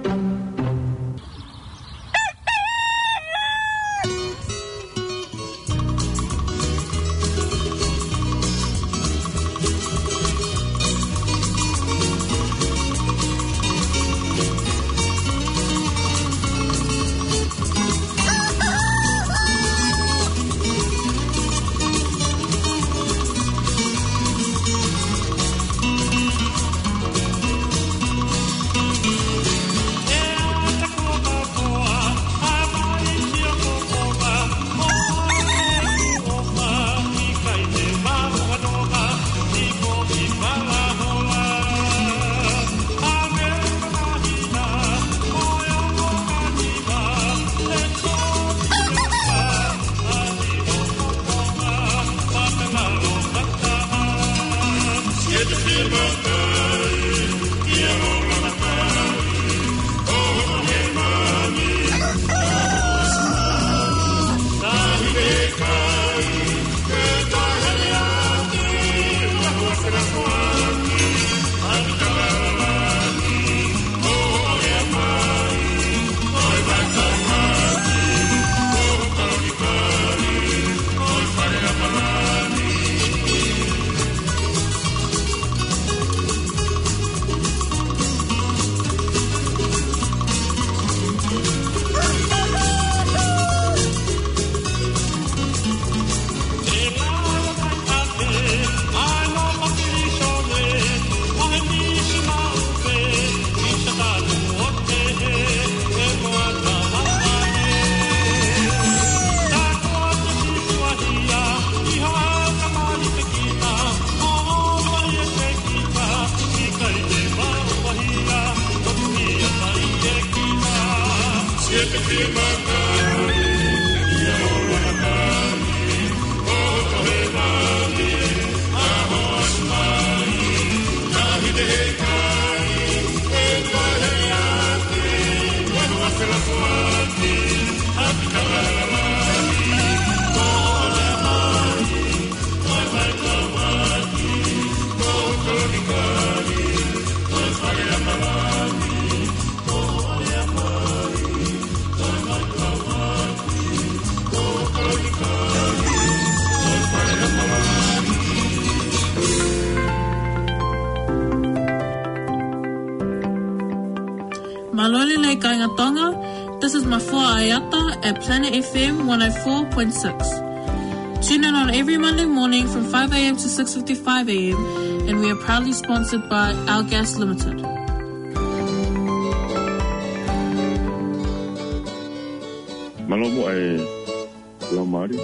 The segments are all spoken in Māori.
Malole nei Kaingatonga. This is Mafua Ayata at Planet FM 104.6. Tune in on every Monday morning from 5 a.m. to 6:55 a.m. and we are proudly sponsored by Our Gas Limited. Malomo ai Laumari.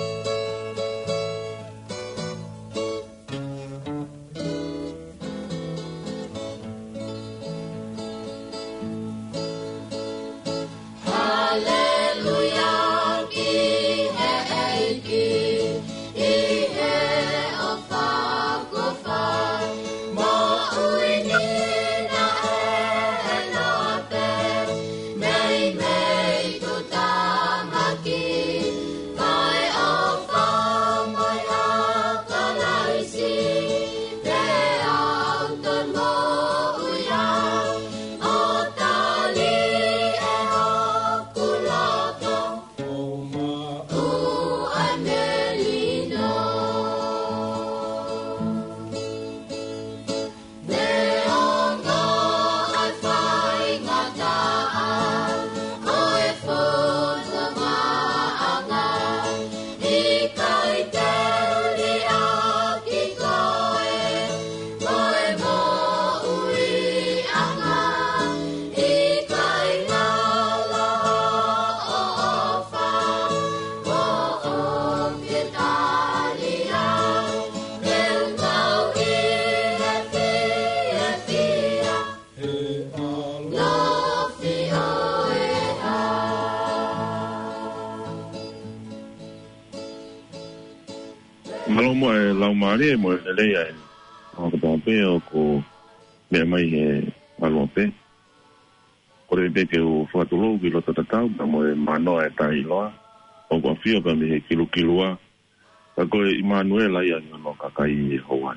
Malomo e Laumari mo le ai. O ko pe o ko me mai e malope. Ko re be ke o fatolo ki lo tatau mo e mano e tai loa. O ko fio ka me kilo kiloa. Ka ko Emmanuel ai no ka kai hoan.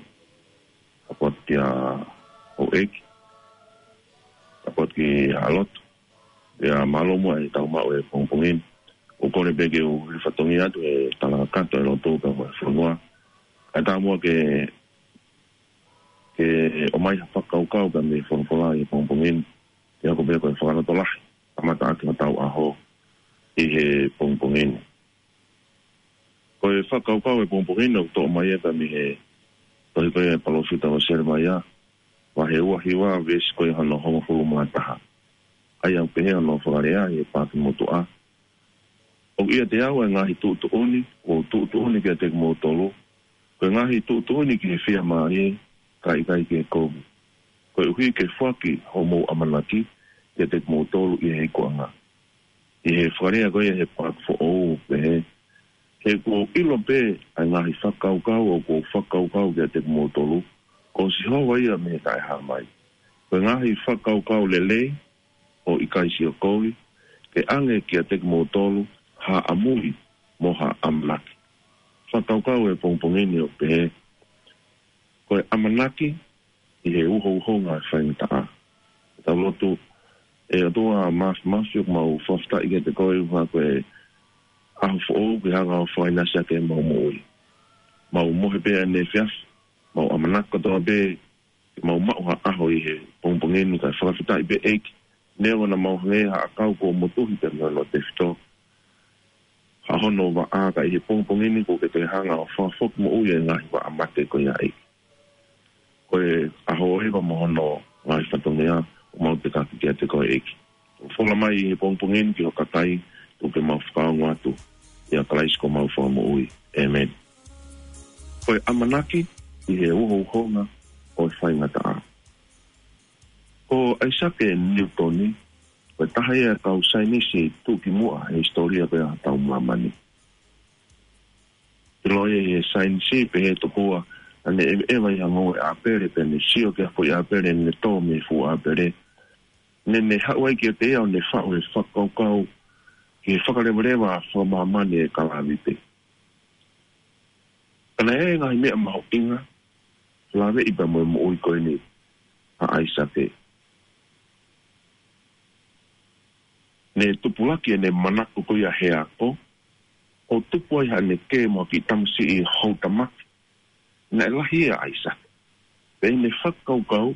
Apot kia o ek. Apot ki alot. ya malo mo ai tau mau e pongpongin o kore bege o le fatongi atu e tala kato e loto ka mo fonua ata mo ke o mai whakaukau ka me fonfola e pongpongin e ako beko e whakanoto lahi amata ake matau aho i he pongpongin ko e whakaukau e pongpongin o to mai e ka mi he tohi koe e palofita o sere mai a wa he ua hiwa vesi koe hano hongo fulu mataha ai au pehea no whakarea e pāki motu a. O ia te awa ngahi tūtuoni, o tūtuoni kia te motolo, ko ngahi tūtuoni ki he whia maa e, kai ki he komu. Ko uhi ke whaki ho mou amanaki, kia te motolo i he koanga. I he whakarea koe he pāki fo ou pehe. He ko ilo pe ai ngahi whakaukau o ko whakaukau kia te motolo, ko si hoa ia me kai hamai. Ko ngahi whakaukau lelei, o ikaisi o koui, ke ange kia te motolu, ha amui, mo ha amlaki. Whakaukau e pongpongini o pehe. Koe amanaki, i he uho ngā whaingata a. Tau lotu, e atua mafi o mau whafta i te koe uha koe ahu fōu ki hanga o whainasea ke mau moui. Mau mohe pēa ne whiaf, mau amanaka toa pē, mau mauha aho i he pongpongini kai whakawhita i pē eiki. Neo na mauhange ha akau ko motuhi te no te whito. Ha hono wa āka i he pongpongini ko ke te hanga o whawhok mo uia ngahi wa amate ko ia eiki. Koe aho hewa mo hono ngahi whatongea o mau te kaki kia te koe eiki. Whola mai i he pongpongini ki ho katai tu ke mau whakaongo atu i a kalaisi ko mau whaka mo ui. Amen. Koe amanaki i he uho nga o whaingata a. Ko Isaac Newtoni, ko tahaya kau sainisi tuki mua he historia ko ya tau mamani. Tiloye he sainisi pe he topua, ane ewa ya ngoe apere pe ne sio ke ko ya apere ne to me fu apere. Ne hawai ki te au ne whau e whakaukau ki whakarewarewa wha mamani e kalavite. Kana e ngahi mea maho inga, lawe ipa moe mo ui koe ni a Isaac ne tupulaki e ne manako ko ia he ako, o tupu ai ha ne ke mo ki tamsi i hautamaki. Na lahi e Isaac. Pe ne whakaukau,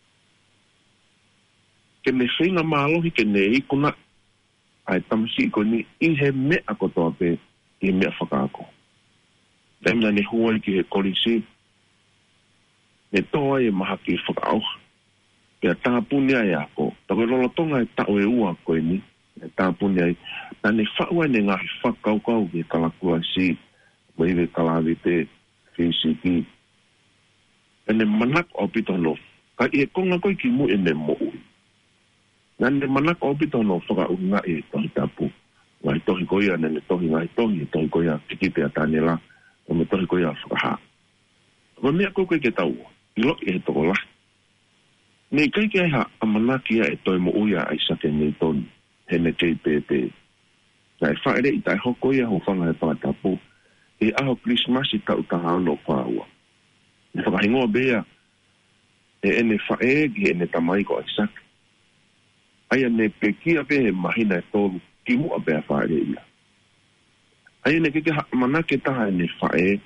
ke ne whinga mālohi ke ne ikuna, ai tamsi i ko ni i he mea kotoa pe i mea whakaako. Temna ne huai ki he kolisi, ne toa e maha ki whakaauha. Pea tāpuni ai ako, tako lolotonga e tau e ua koe ni, e tāpuni ai, na ne whaua ne ngahi whakaukau ki kalakua si, maiwe kalavite, whisiki. E ne manaka o pito no, ka i e konga koe ki mu e ne mo'ui. Na ne manaka o pito no whakaunga e tohi tapu. Ngai tohi koia, ne tohi ngai tohi koia, tikite a tānela, o me tohi koia whakaha. Ko mea koe ke taua, i loki e toko lahi. Nei kai ke ha amanaki e toi mo uia ai sake nei toni, he ne JPP. Na e whaere i tai hoko ia ho whanga e whakatapu, e aho Christmas i tau taha ano whaua. Ne whakahingoa bea, e ene whae ki ene tamai ko ai sake. Aia ne pekia pe he mahina e tolu, ki mua bea whaere ia. Aia ne keke ha amanaki taha ene whae,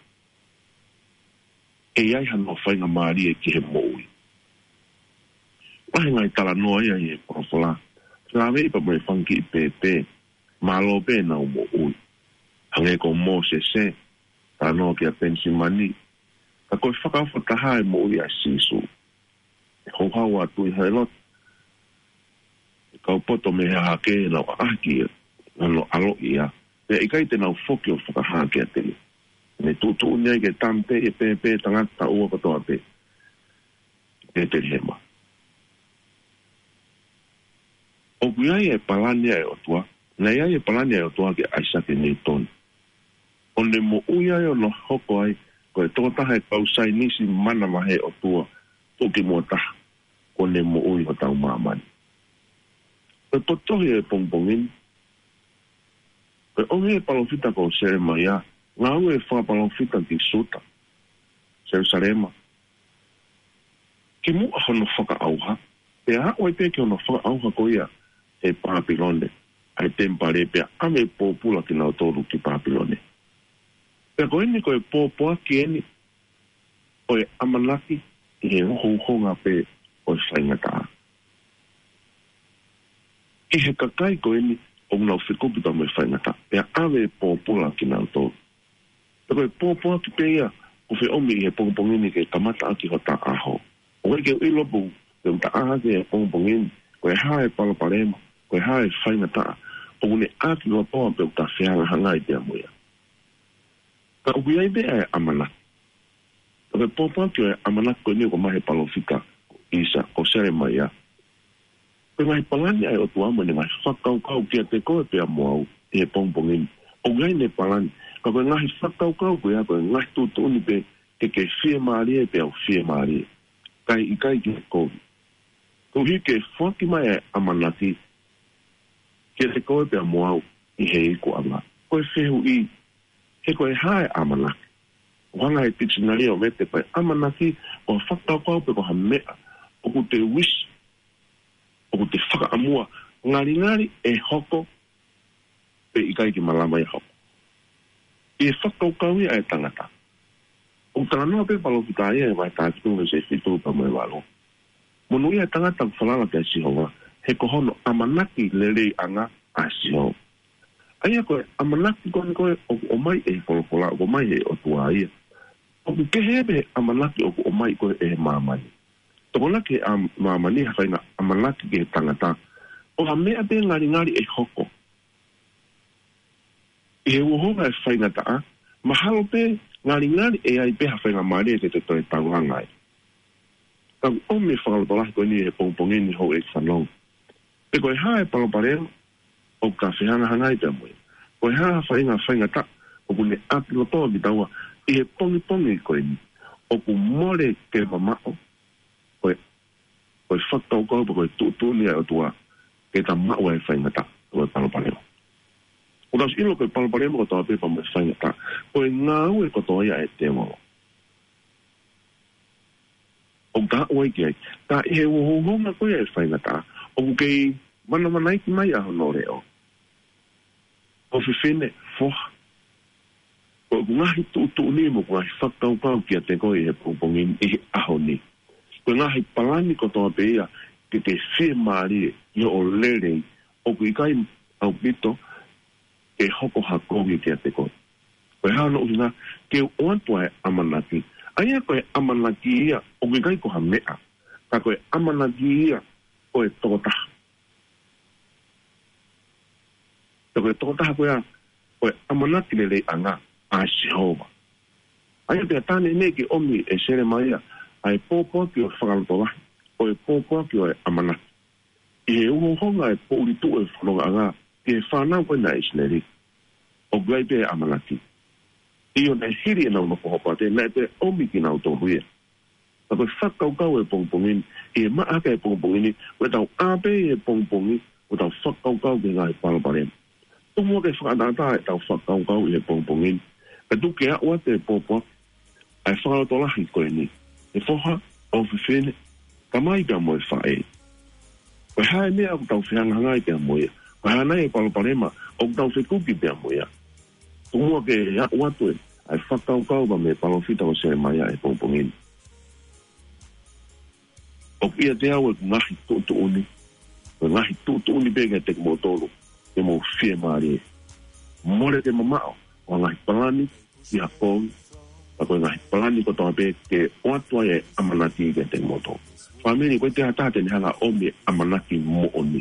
e ai hano whainga maari e ki he moui. Wahi ngai tala noa ia i e porofola. Lawe ipa mai whanki i pepe. Malo pe na umo ui. Hange ko mo se. Ta noa ki a pensi mani. Ka koe whakawha taha e mo ui a sisu. E hauhau atu i haelot. E kau poto me ha hake na wa ahki e. Nano alo ia. E ikai te nau whoki o whakahake a tele. Me tutu unia i ke tampe e pepe tangata ua katoa pe. E te hema. O kuiai e palania e otua, na iai e palania e otua ke Isaac Newton. O ne mo uia e o no hoko ai, ko e tokotaha e kausai nisi mana mahe otua, toki mua taha, ko ne mo ui o tau maamani. Ko e potohi e pongpongin, ko e onge e palofita ko sere mai a, ngā ue e wha palofita ki suta, Jerusalema. Ki mua hono whaka auha, e hako e peke hono whaka auha ko ia, e Papilone ai tempare pe ame popula ki nau tolu ki Papilone. Pe ko ini ko e popoa ki eni o e amanaki i he honga pe o e whaingata. I he kakai ko eni o nau whikupita mo e whaingata. Pe ame popula ki nau tolu. Pe ko e popoa ki pe ia o whi omi i he pongpongini ke kamata aki ho ta aho. O ke o ilopu ke uta aha ke e pongpongini ko e hae palaparema ko e hae whaingata o ne aki o toa pe uta whianga hangai te amuia. Ka uhi ai bea e amana. Ka pe popoa ki o e amana ko ni ko mahe palofika isa o sere mai a. Pe mahe palani ai o tuamo ni mahe whakaukau kia te koe pe amuau i he pongpongini. O gai ne palani ka koe ngahi whakaukau ko ia koe ngahi tutuni pe ke whia maari e pe au whia maari e. Kai i kai ki koe. Ko hi ke whaki mai e amanaki kia te koe pe amuau i he iku anga. Koe whehu i he koe hae amanaki. Wanga he dictionary o mete koe amanaki o whakaukau pe ko ha mea o ku te wish o ku te whakaamua ngari e hoko pe i kai ki malama i hoko. I e whakaukau ia e tangata. O tanganoa pe palofita ia e mai tākitunga se whitu pa mai walo. Monu ia e tangata whalala kia sihonga he kohono amanaki lelei anga a siho. Aia koe amanaki koe o mai e kolokola o mai e o tua ia. O ku kehebe amanaki o mai koe e mamani. Tokona ke mamani hawhaina amanaki ke tangata. O ha mea pe ngari e hoko. I he uhoga e whaingata mahalo pe ngari e ai pe hawhainga maari e te toi tauhanga e. Ka ome whakalotolahi koe ni e pongpongeni ho e whanong. Pe koe hae palopareo o ka whihanga hangai pe amoe. Koe hae whaingata o kune ati lotoa ki taua i he pongi koe ni. O ku more ke mamao koe whakaukau pa koe tuutuni o tua ke ta mao e whaingata koe palopareo. O tas ilo koe palopareo ko toa pepa mo e whaingata koe ngau e kotoa ia e te mo. O ta oi ki ai. Ta i he uhohonga koe e whaingata o kei mana ki mai aho no reo. O whiwhine, whoha. O ngahi tuutuni mo ngahi whakaukau kia te koe he pongpongin i aho ni. Ko ngahi palani ko toa pe ia ke te whia maari i o lere o kui kai au pito e hoko hakogi kia te koe. Koe hana usina ke oantua e amanaki. Aia koe amanaki ia o kui kai ko ha mea. Ka koe amanaki ia o e tokotaha. Koe tokotaha koe amanaki lelei anga a Jehova. Aia pia tāne ne ki omi e sere maia ai pōpua ki o whakalotola o e pōpua ki o e amanaki. I he uhohonga e pōritu e whanonga anga ki e whanau koe na isneri o gai pe amanaki. I o nei hiri e nau no pohopate na e pe omi ki nau tōhuia. Ta koe whakaukau e pongpongini i e maaka e pongpongini o e tau ape e pongpongi o tau whakaukau ki ngai paloparema. Tumua ke whakatata e tau whakaukau i e pongpongini. Ka tuke a ua te pōpua ai whakalotolahi koe ni. E whoha o whiwhine ka mai pia moe whae. Koe hae mea o tau whihangangai pia moe. Koe hae nei e paloparema o tau whikuki pia moe. Tumua ke a ua tue ai whakaukau ba me palofita o se mai e pongpongini. O kia te au e ngahi tuuni. Koe ngahi tuuni pega te kumotoro. Te mo whia maari e. More te mamao. O ngahi palani i hakogi. A koe ngahi palani ko toa pe ke oatua e amanaki ke te kumotoro. Whameni koe te hatate ni hanga ome amanaki mo oni.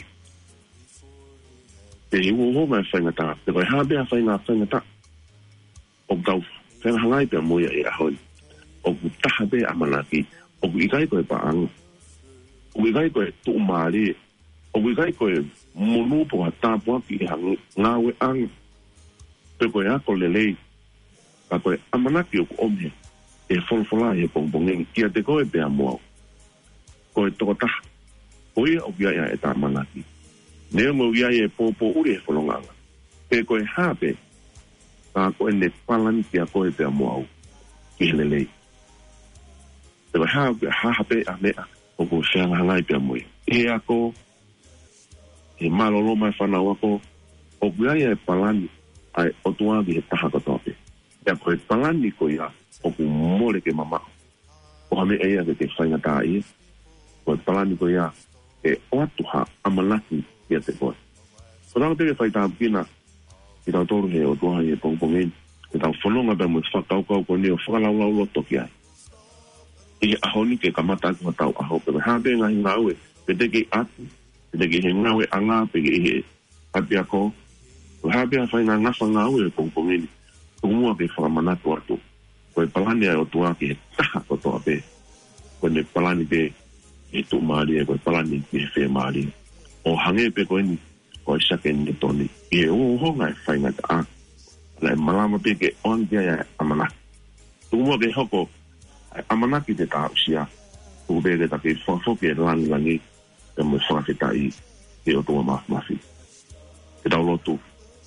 Te hiu honga e whaingata. Te koe habea whaingata. O tau whengahangai pia moia e ahoi. O ku taha pe amanaki. O ku ikai koe paanga. O ku ikai koe tuu maari. O ku ikai koe monupo ha tāpua ki e ngāwe anga. Pe koe ako lelei. Ka koe amanaki o ku omhe. E wholwhola e pongpongengi. Kia te koe pe amuau. Koe toko taha. Koe o kia ia e tā amanaki. Nea mo kia e pōpō uri e wholonganga. Pe koe hape. Ka koe ne palani kia koe pe amuau. Ki lelei. Te koe hape a mea. O ko whianga hangai pe amui. E ako he malolo mai whanau ako, o kuai e palani, ai o tuangi he taha katoa pe. Ia koe palani ko ia, o ku mole ke mama. O hame eia ke te whainga tā ia. Koe palani ko ia, e o atuha amalaki ia te koe. Ko tau teke whai tā pina, i tau toru he o tuaha i e pongpongeni, i tau whanonga pe mo whakaukau ko ni o whakalaulau loto ki ai. I ahoni ke kamata aku tau aho, pe me hape ngahi ngaue, pe teke atu, pe teke he ngaue anga, pe ke he hape ako, pe hape a whai ngā ngafa ngaue e pongpongeni, kumua ke whakamanatu atu, koe palani ai o tua ki he taha kotoa pe, koe ne palani pe e tu maari e koe palani ki he whee maari. O hange pe koe ni, koe sake ni toni, i e uhohonga e whai ngā ta a, lai malama pe ke oangia ya amanaki. Kumua ke hoko, amanaki te tā usia, kubere ta ke whafoke langi, e mo whaketa i e o toa mafi. Te tau lotu.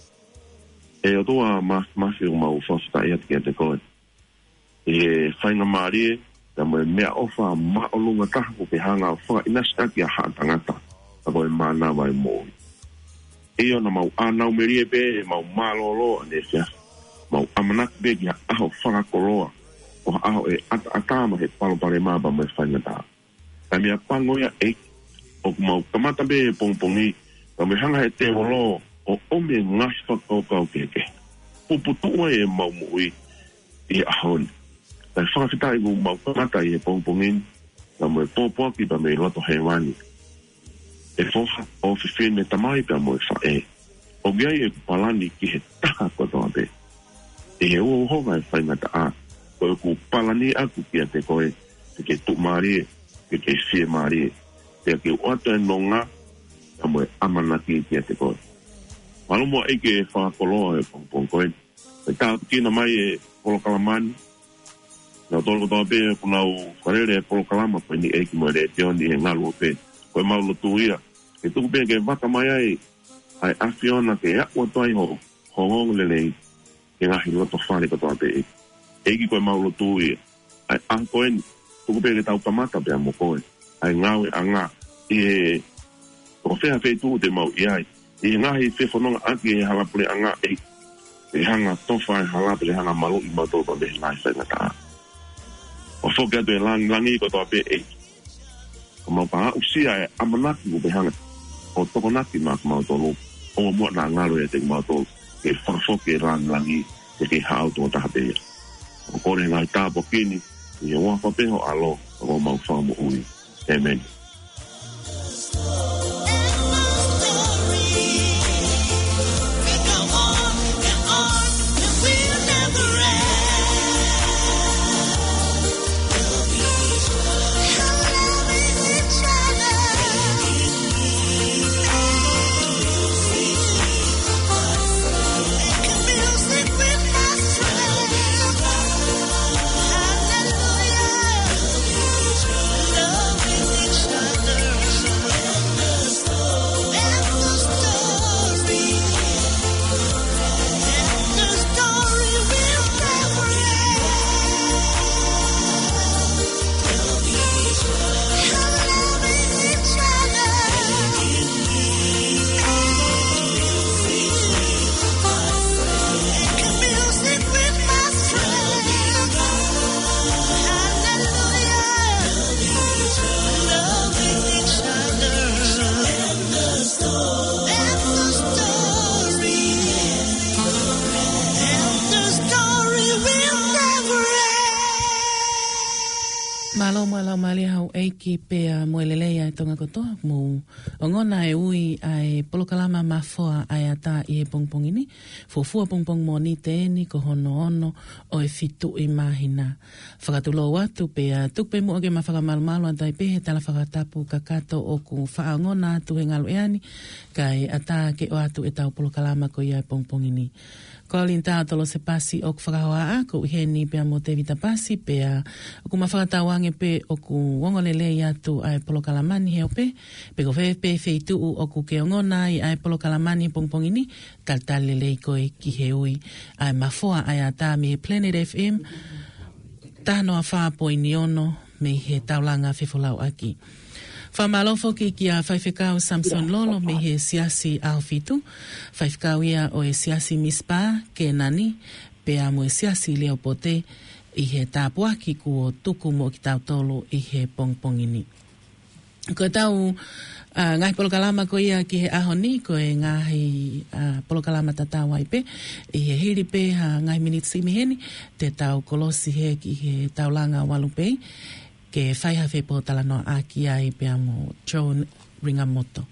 E o toa mafi o mau whafeta i ati te koe. E whainga maari e, te mo e mea ofa maolunga taha ko ke hanga o whaka inasitaki a haa tangata, a koe mana wai moi. E o na mau anau merie pe, e mau malolo ane fia, mau amanaki pe ki ha aho whakakoroa, o aho e atama he palopare maba mai whainata. Ka mea pangoia e, o kumau kamata be e pongpongi, ka me hanga he te holo, o ome ngahi whakaukau keke. Puputua e mau mui i ahoni. Ka whakawhita i mau kamata i e pongpongi, ka mo e pōpoaki pa me loto he wani. E foha o whiwhene tamai pa mo e whae. O giai e palani ki he taha kotoa pe. E he uohonga e whainata a, koe ku palani aku kia te koe, te ke tu maari, te ke whie maari, te ke uata e nonga, ka moe amanaki kia te koe. Malomo eke e whakoloa e pongpong koe, e tā kina mai e polokalamani, nā tolo kotoa pe e kunau wharere e polokalama, koe ni eki moe re te oni e ngalu pe, koe maulo tuia, e tuku pe ke waka mai ai awhiona ke akua toi ho ngong lelei, ke ngahi loto whare kotoa pe eki. Eki koe maulo tui, ai ankoen, tuku pere tau kamata pia mo koe, ai ngawe anga, i e, o whea whei tuu te mau i ai, i ngahi whewhanonga aki e halapule anga e, e hanga tofa e halapule hanga malu i mautoto me nai whainga taa. O whoke atu e langi ko toa pe e, o mau paha usia e amanaki ko pe hanga, o tokonaki mak mautolo, o mua na ngaro e te mautolo, ke whawhoke langi, e ke hao tō taha pe e. O kore ngai tāpo kini, i e wapa peho alo, o mau whamu ui. Amen. Malo mali hau eiki pea moelelea e tonga kotoa mo ngona e ui ai polokalama mafoa ai ata i e pongpongini fofua pongpong mo ni te ni ko hono ono o e fitu i mahina whakatulo watu pea tukpe mo ake mawhakamalumalo antai pehe tala whakatapu kakato o ku whaangona tu he ngalo eani kai ata ke o atu e tau polokalama ko i ai pongpongini. Kolin tā tolo se pasi o ku whakahoa a ko uhe ni pea mo te vita pasi pea o ku mawhakatawange pe o ku wongolele i atu ai polokalamani heo pe ko pe feitu o ku ke ongona i ai polokalamani pongpongini taltalele ko e ki he ui ai mafoa ai ata me Planet FM tano a wha po iniono me he taulanga whiwholau aki. Whamalofo ki a whaiwhekau Samson Lolo me he siasi Alfitu. Whaiwhekau ia o e siasi Mispa ke nani pe a mo e siasi Leopote i he tāpuaki kua tuku mo ki tau tolo i he pongpongini. Ko tau ngai polokalama ko ia ki he ahoni ko e ngahi polokalama tatau aipe i he hiripe ha ngai minitsi miheni te tau kolosi he ki he taulanga walupei ke whaiha whepo talanoa aki ai pe amo Joan Ringamoto.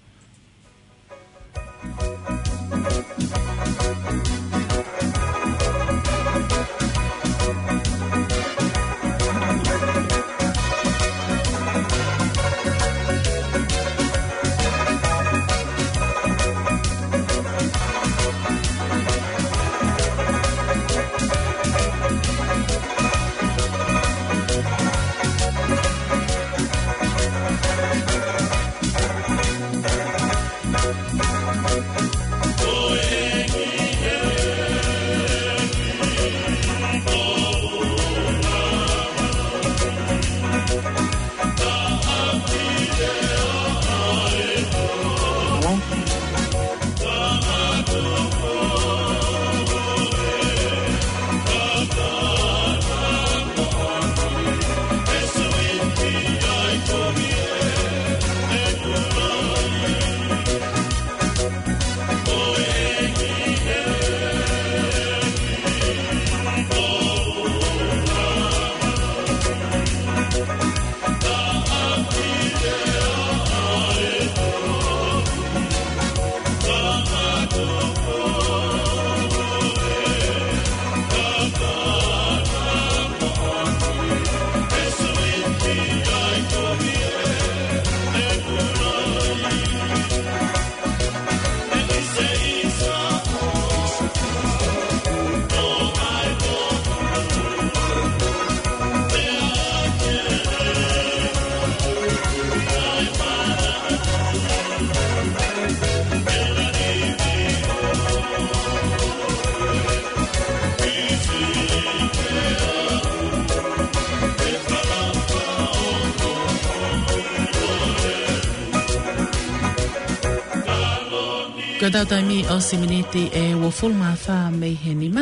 Ko taimi o siminiti e woful mawha mei he nima.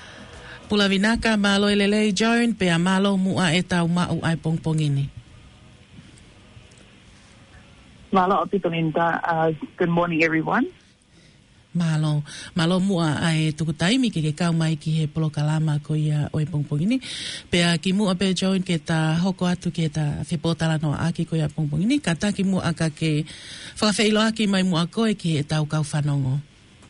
Pula vinaka malo elelei Joan pe a malo mua e tau mau ai pongpongini. Malo Pitoninda, good morning everyone. Malo mua ai tuku taimi ke kau mai ki he polokalama ko ia oi pongpongini. Pea ki mua pe Joan ke ta hoko atu ke ta whipotala no aki ko ia pongpongini. Kata ki mua ka ke whawheilo aki mai mua koe ki he tau kau whanongo.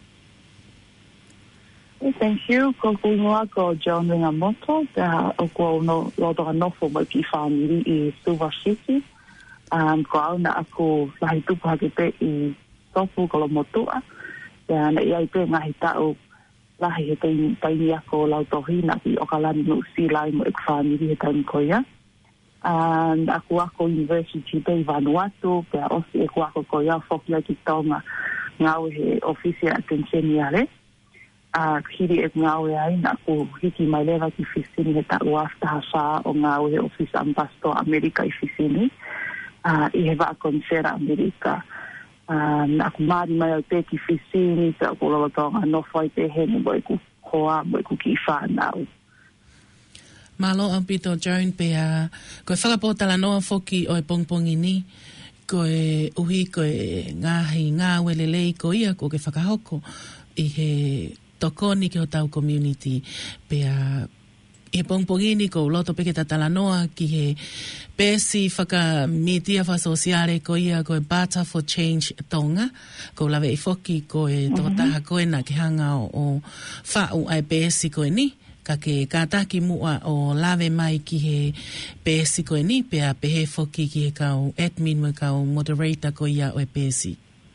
Thank you. Ko kuingoa ko Joan Ringamoto. Pea o kua uno lodoga nofo mai ki whaniri i Silver City. Ko au na ako lahi tupu hake pe i topu kolomotua. Pea na iai pe ngahi tau lahi he taini ako lautohina ki okalani no usilai mo ek whaniri he taini koia. Ako University Bay Vanuatu, pea osi e ako koia whokia ki taonga ngau he ofisia atenseniare. Hiri e ngau e ai na ako hiki mai lewa ki Fisini he tau afta hasa o ngau he office ambassador Amerika i Fisini. I he wa konsera Amerika. Ako maari mai au te ki Fisini, te ako lawa taonga nofai te hene mo e ku hoa, mo e ku ki whanau. Malo au pito Joan pea koe whakapotala noa foki o e pongpongini koe uhi koe ngahi ngā welelei ko ia ko ke whakahoko i he tokoni ke o tau community pea e pongpongini ko loto peke tatala noa ki he pesi whaka media whasosiare ko ia ko e Barter for Change tonga ko lawe i foki ko e totaha koe na ke hanga o whau ai pesi ko e ni ka ke kātaki mua o lawe mai ki he pēsi koe ni, pea pehe foki ki he kau admin me kau moderator ko ia o e pēsi.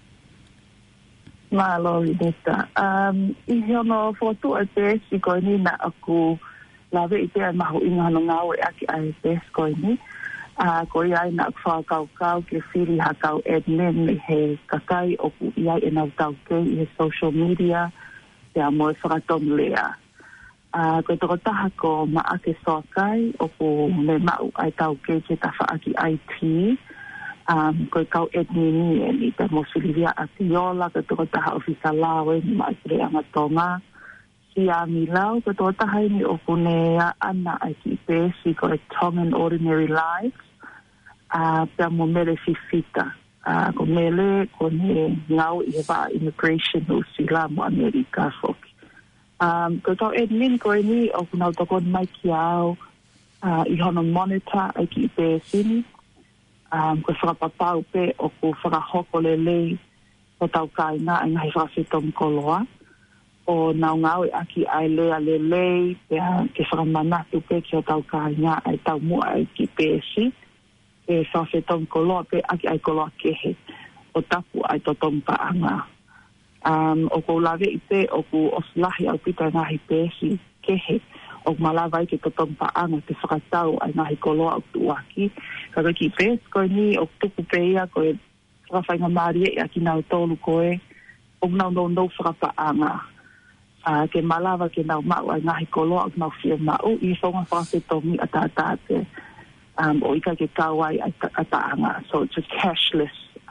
Malo i neta. I hono fotu o pēsi koe ni na aku lawe i pēa mahu inga hano ngau e aki ai pēsi koe ni. Ko ia na aku whakau ke whiri ha kau admin me he kakai o ku ia e nau tau kei i he social media, pea mo e whakatonu lea. Koe toko taha ko maake soakai o ko me mau ai tau ke ta whaaki IT Koe kau etnini e ni te mosilivia atiola, ke toko taha ofisa lawe ni maikure angatonga. Si a milau, ke toko taha ni o kune a ana ai ki pesi koe Tongan Ordinary Lives. Pea mo mele fifita. Ko mele kone ngau i hewa immigration o sila mo Amerika foki. Koe kau etnini koe ni o kuna toko mai ki au i hono monitor ai ki pesi ni. Ko whakapapau pe o ko whakahoko lelei o tau kainga ai ngahi whakawhetong koloa. O nau ngau e aki ai lea lelei ke whakamanatu pe ki o tau kainga ai tau mua ai ki pesi. E whakawhetong koloa pe aki ai koloa kehe o tapu ai totong paanga. O ko lawe i pe o ko oslahi au pita ngahi pesi kehe. O malawa i ke totong paanga te whakatau ai ngahi koloa o tuaki. Kaka ki pes koe ni o tuku peia koe whakawhainga marie i aki nau tolu koe o nau no whakapaanga. Ke malawa ke nau mau ai ngahi koloa o nau whia mau i whaunga whakawhetongi a tātate o ika ke kawai a taanga. So it's a cashless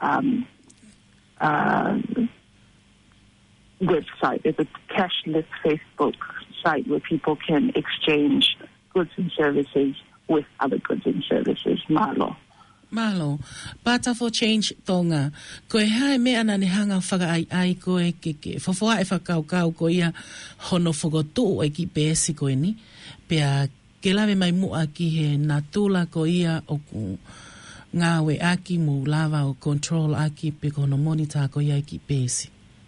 website. It's a cashless Facebook site where people can exchange goods and services with other goods and services. Malo. Pata for change tonga. Koe hae mea na ne hanga whaka ai koe ke whawha e whakaukau ko ia hono whakotu e ki pēsi koe ni. Pea ke lawe mai mua ki he nā tūla ko ia o ku ngāwe aki mu lava o control aki pe kono monitor ko ia ki pēsi.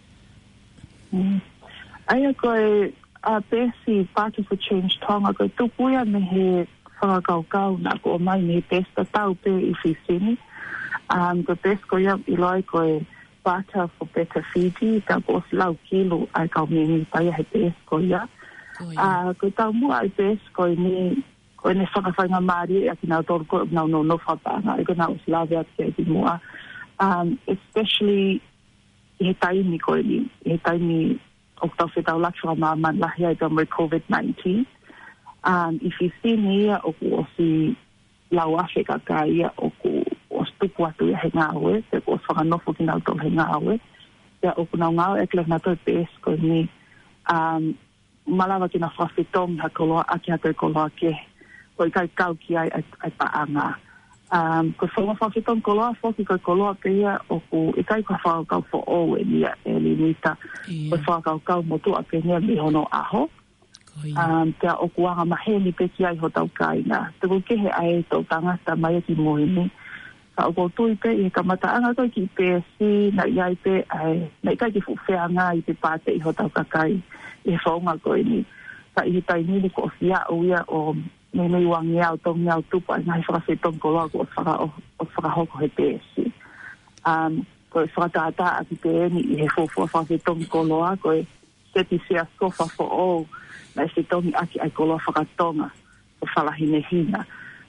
Aia koe pēsi Party for Change tonga koe tupuia me he whakakaukau nā ko o mai me he pēsta tau pe I Fisini. Ko pēs ko ia I loi koe Barter for Better Fiji, ka ko lau kilo ai kau mingi paia he pēs ko ia. Ko tau mua ai pēs ko ni ko ne whakawhainga maari aki nau tōru ko nau no whapanga, ko nau slawe ati aki mua. Especially I he taimi ko ni, I he taimi o tau whetau laki whamāman lahi ai tamai COVID-19. I Fisini ia o ku o si lau afe kaka ia o ku o stupu atu ia he ngāwe, te ko o whakanofo ki nau tō he ngāwe. Ia o ku nau ngāwe e klek nā tō pēs ko ni malawa ki na whawhetong ha koloa aki ha tō koloa ke. Ko I kai kau ki ai paanga. Ko whawhetong koloa whoki ko koloa ke ia o ku I kai ka whakau fo o e nia e li nita. Ko whakau motu a ke nia mi hono aho. Pea o kuanga maheni pe ki ai ho tau kaina. Te ko kehe ai tau tangata mai ki mohini. Ka o koutu pe I kamata anga koe ki pēsi na iai pe ai. Na I kai ki fuwheanga I pe pāte I ho tau kakai. I whaunga koe ni. Ka I hitai nini ko o fia o ia o me wangi au tongi au tupu ai ngai whakawhetong koloa ko o whakahoko he pēsi. Ko e whakatata aki pe eni I he fofua whakawhetong koloa ko e seti sea sofa fo o na e whetongi aki ai koloa whakatonga o whalahine hina.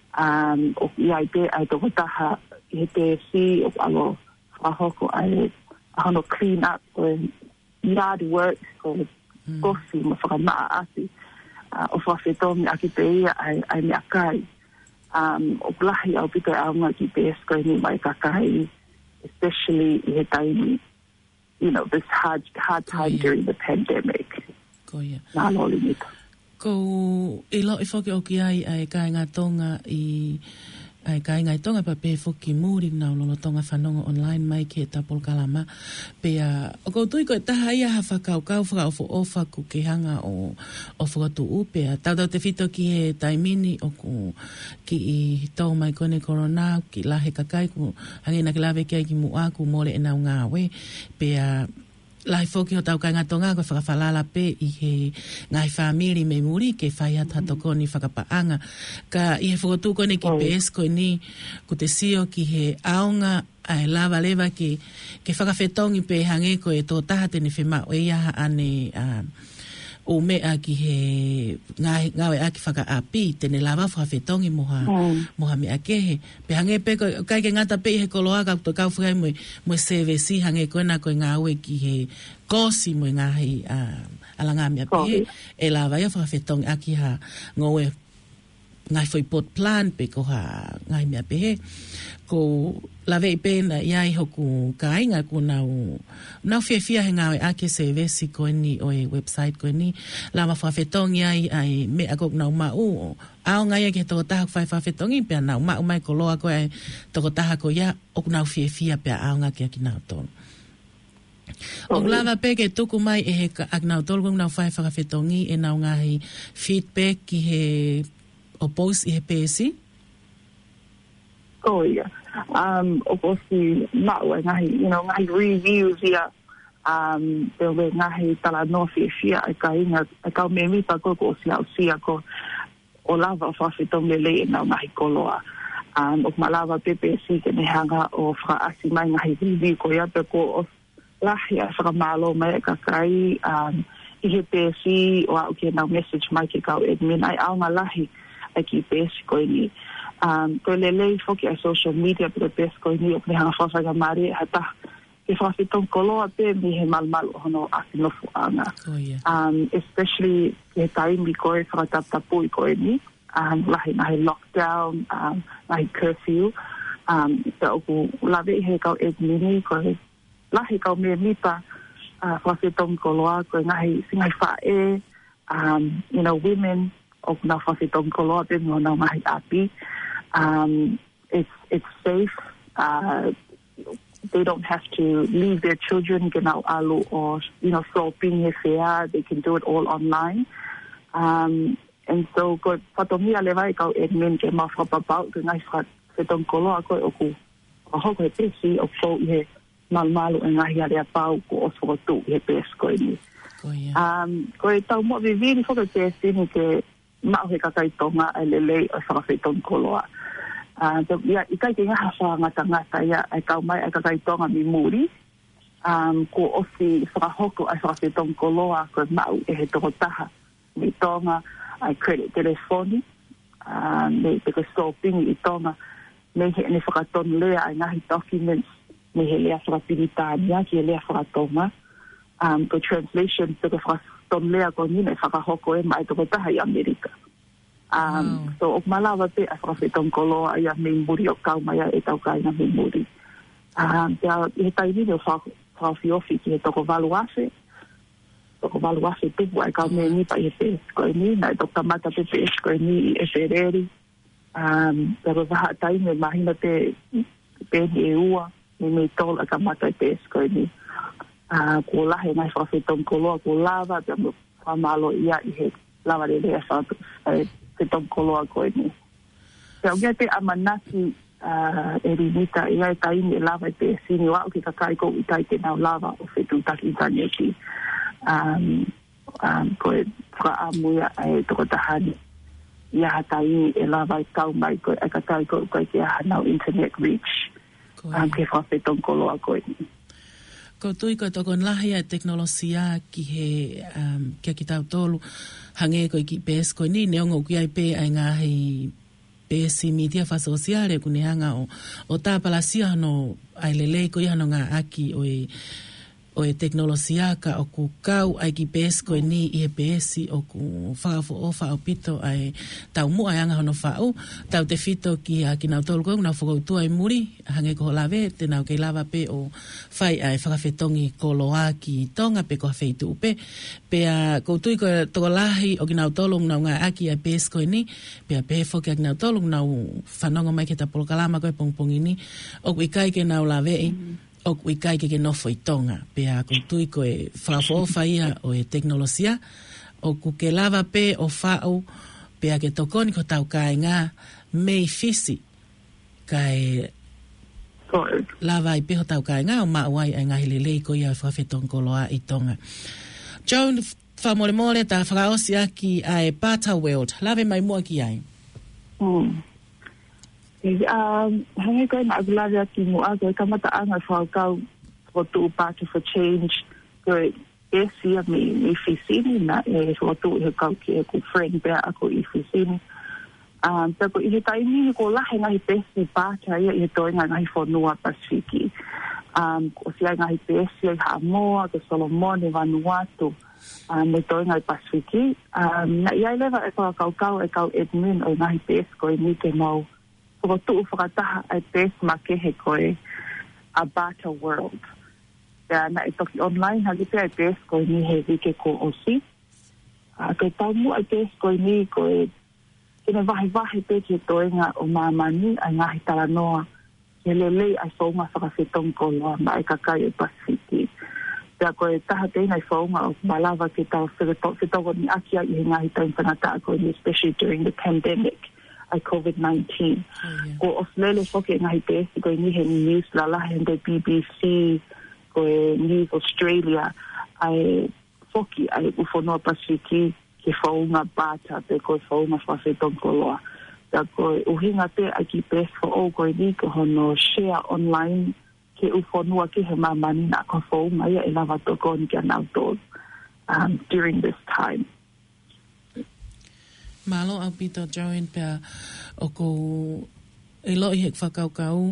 O iai pe ai toko taha I he pēsi o alo whakahoko ai ahono clean up ko e yard work ko e kosi ma whakamaa ati. O whawhetongi aki pe ia ai mea kai. O plahi au pita aunga ki pēs koe ni mai kakai, especially I he taimi, this hard time during the pandemic. Ko ia. Nā loli nita. Ko I lo I whoki o ki ai kai ngā tonga ai kai ngai tonga pa pe foki muri na lo tonga whanonga online mai ke tapol kalama pea o ko tui ko taha ia ha whakau whakau ofa ku ke hanga o whakatu upea tau te whito ki he taimini o ku ki I tau mai kone korona ki lahe kakai ku hangina ki lawe ki ai ki mua ku mole e nau ngāwe pea lai foki o tau kai ngā tonga ko whakawhalala pe I he ngai whamiri me muri ke whai atato koni whakapaanga. Ka I he whakotu kone ki pēs koe ni ku te sio ki he aonga ai lava lewa ki whakawhetongi pe hange koe tō taha tene whemau e iaha ane o mea ki he ngawe aki whakaapi tene lava whakawhetongi moha mea kehe. Pe hange pe kai ke ngata pe I he koloa ka to kau whakai mo CVC hange koe na koe ngawe ki he kosi mo ngahi alanga mea pe e lava ia whakawhetongi aki ha ngoe ngai foi pot plan pe ko ha ngai mea pe ko lave pe na iai hoku kainga ko nau fia henga e ake se vesi ko ni o e website ko ni lava fa fetong iai ai me agok nau ma o ao ngai ke to ta fa fetong i pe nau ma mai ko loa ko ai to ta ko ya ok nau fia pe ao nga ke ki nau ton o lava pe ke tuku mai e he ak nau tol gong nau fa fetong i e nau ngai feedback ki he opos i he pesi? Oh, yeah. Opos i mau e ngahi reviews ia, te we ngahi tala no fia e ka inga, e ka me mipa ko si au sia ko o lava whawhitong lele e nau ngahi koloa. O malava PPC ke ne hanga o whaasi mai ngahi review ko ia pe ko o lahi a whakamalo mai e kakai, i he PSC o au ke nau message mai ke kau admin ai au ngā lahi ki pesi ko ni ko lele foki a social media pero pesi ko ni o ne hanga whawhanga mare hata ke whawhitong koloa pe mi he malmal hono akinofu anga especially ke taimi ko e whakataptapu i ko ni lahi nahi lockdown nahi curfew te oku lawe he kau edmini ko lahi kau me mipa whawhitong koloa ko ngahi singai whae women of na whawhitong koloa pe mo na mahi api. It's safe. They don't have to leave their children genau alu or shopping here. They can do it all online. And so ko patomi aleva kau admin ke ma whapapau ke ngai whawhitong koloa ko oku hoko he pesi o fo i he malmalu e ngahi alea pau ko o whakatu i he pesi ko ni. Ko e tau mo viviri whakapesi ni ke mau he kakaitonga e lele o whakawhitong koloa. I kai ke ngaha whangata ia e kau mai e kakaitonga mi muri. Ko osi whakahoko e whakawhitong koloa ko mau e he tokotaha mi tonga ai credit telefoni. Me te ko shopping i tonga me he ne whakaton lea ai ngahi documents me he lea whakapinitania ki e lea whakatonga. Ko translation te ko whakaton lea ko nina e whakahoko e mai tokotaha i Amerika. So o malawa pe a whakawhitong koloa ia me muri o kaumaya e tau kai na me muri. He tairi o whawhiofi ki he toko valuase. Toko valuase pipu ai kau me nipa i he pes koe ni, na e toka mata pe pes koe ni i e fereri. Pero waha tai me mahina te peni e ua, me tola ka mata i pes koe ni. Ko lahe nai whawhitong koloa ko lava, pe mo whamalo ia i he lava re rea whawhitong koloa koe ni. Te au te amanaki e rinita ia e taini e lava i te sini wa o ki kakai ko i tai te nau lava o whetun taki i taneki. Koe whaamuia e toko tahani ia ha taini e lava i kau mai koe e kakai ko ke aha nau internet reach. Ke whawhitong koloa koe ni. Ko tui ko tokon lahi a teknolosia ki he kia ki tau tolu hange ko ki pes ko ni neongo ki ai pe ai ngahi pesi media fa sociale ku ni hanga o ta palasia no ai lele ko ia no nga aki o e teknolosia ka o ku kau ai ki pes ko ni i pesi o ku fa o pito ai tau mu ai anga no fa o tau te fito ki a ki na tolu ko na fo tu ai muri hange ko lave te na ke lava pe o fai ai fa fetongi ko loa ki tonga pe ko feitu pe a ko tu ko to lahi o ki na tolu na nga aki ai pes ko ni pe a pe fo ki na tolu na fanonga mai ke ta polo kalama ko pongpong ini o ku kai ke na lave o kui kai ke no foi tonga pe a kutui ko e faia o e teknolosia o ku ke lava pe o fao pe a ke tokoni ko tau kai nga mei fisi kai lava i pe ho tau kai nga o ma wai nga hilele ko ia fa feton koloa i tonga Joan fa mole ta fraosia ki ai Pata World lave mai mo ki ai hange koe na agularia ki mua koe kamata anga whakau whotu Party for Change koe e sia mi fisini na e whotu he kau ki e ku friend bea ako i fisini tako i he taimi ko lahe ngahi pesi pāta ia i he toi ngahi whanua Pasifiki o sia ngahi pesi ai Hamoa ko Solomon e Vanuatu Mo toi ngai Pasifiki. Na ia lewa e kau e kau admin o ngahi pes koe ni ke mau. Whakatu whakataha ai pes ma ke he koe a barter world. Na e toki online hagi pe ai pes koe ni he vike ko osi. Koe taumu ai pes koe ni koe kene wahi pe ke toenga o mamani ai ngahi talanoa. Ke lelei ai whaunga whakawhetong ko loa ma e kakai e Pasifiki. Pea koe taha teina i whaunga o malawa ke tau whetau ni akia i he ngahi tau whanata koe ni, especially during the pandemic, COVID-19. Ko oslele whoke ngahi pesi koe ni he news lalahe hende BBC, koe News Australia, ai whoki ai uwhanua Pasifiki ke whaunga bata pe koe whaunga whawhetong ko loa. Pea koe uhinga te ai ki pesi whao koe ni ko hono share online ke ufonua ke he mamani na ko fo mai e lava toko ni ke outdoors during this time. Malo au pito join pe o ko e lo i hek whakaukau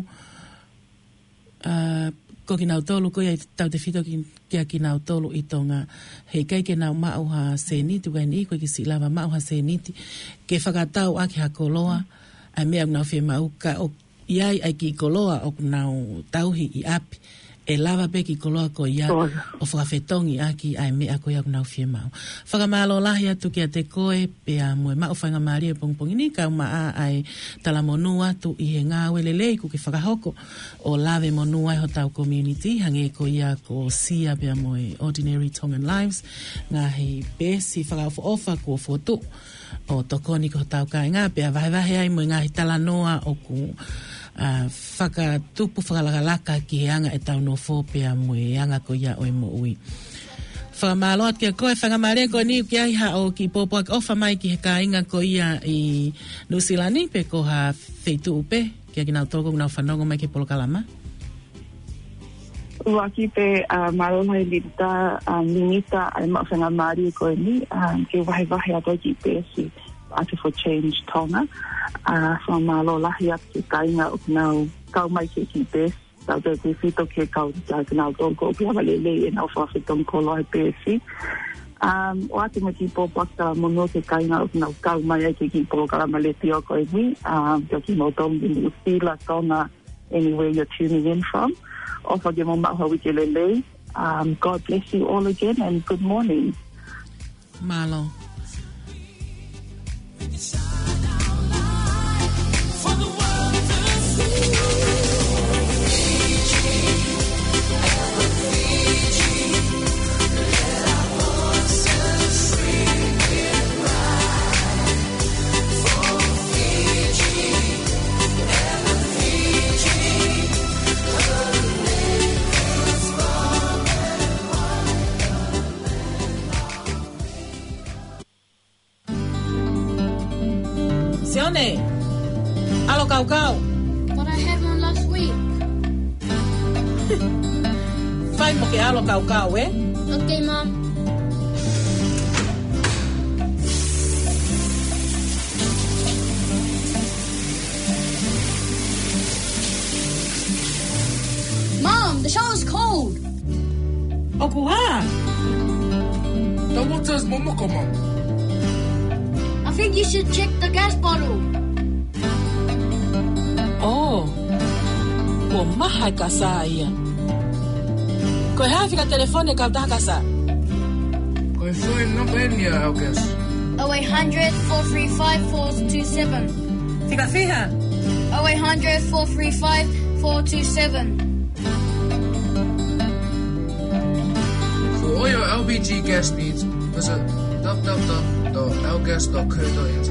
ko ki nau tolu ko ia tau te whito ki nau tolu i tonga hei kai ke nau mauha se niti kai ni ko ki si lava mauha se niti ke whakatau ake hakoloa a mea nau whi mau ka o iai ai ki koloa o nau tauhi i api e lava pe ki koloa ko ia o whakawhetongi aki ai mea ko ia nau whia mau. Whakamalo lahi atu ki a te koe pe a moe mau whainga maria pongpongi ni kau maa ai tala monua tu i he ngā welelei ku ki whakahoko o lave monua i ho tau community hange ko ia ko sia pe a moe Ordinary Tongan Lives ngā hei pesi whakawha ofa ko fotu o tokoni ko tau kai ngā pe a vahevahe ai moe ngā hi tala noa o ku whakatupu whakalakalaka ki he anga e tau no fōpea mo e anga ko ia oi mo ui. Whakamaloat kia koe whangamare ko ni ki aiha o ki pōpua ki ofa mai ki he ka inga ko ia i Nusilani pe ko ha feitu upe kia ki nau tōko nau whanongo mai ki Polokalama. Waki pe marona i lita minita ai ma whangamare ko ni ke wahi a toi ki pēsi Atu for Change Tonga. From malo lahi ap ki kainga o nau kau mai ke ki pes. Tau te whito ke kau nau tōko ki hawa lele e nau whawhetong ko loa pesi. O atu me ki pōpaka mono ke kainga o nau kau mai ke ki Polokalama le tio koe ni. Tio ki mo tongi ni Usila Tonga anywhere you're tuning in from. Ofa ke mo maha wiki lele. God bless you all again and good morning. Malo. Sione, alo kau. But I had one last week. Fai mo ke alo kau eh? Okay, Mom. Mom, the shower's cold. Okuha. The water's momoko, Mom. I think you should check the gas bottle. Oh, ko mahai ka sa ia. Ko hafi ka telefone ka taha ka sa. Ko phone number ni I guess. 0800 435 427. Fika fiha. 0800 435 427. For all your LPG gas needs, visit www.lgas.co.nz.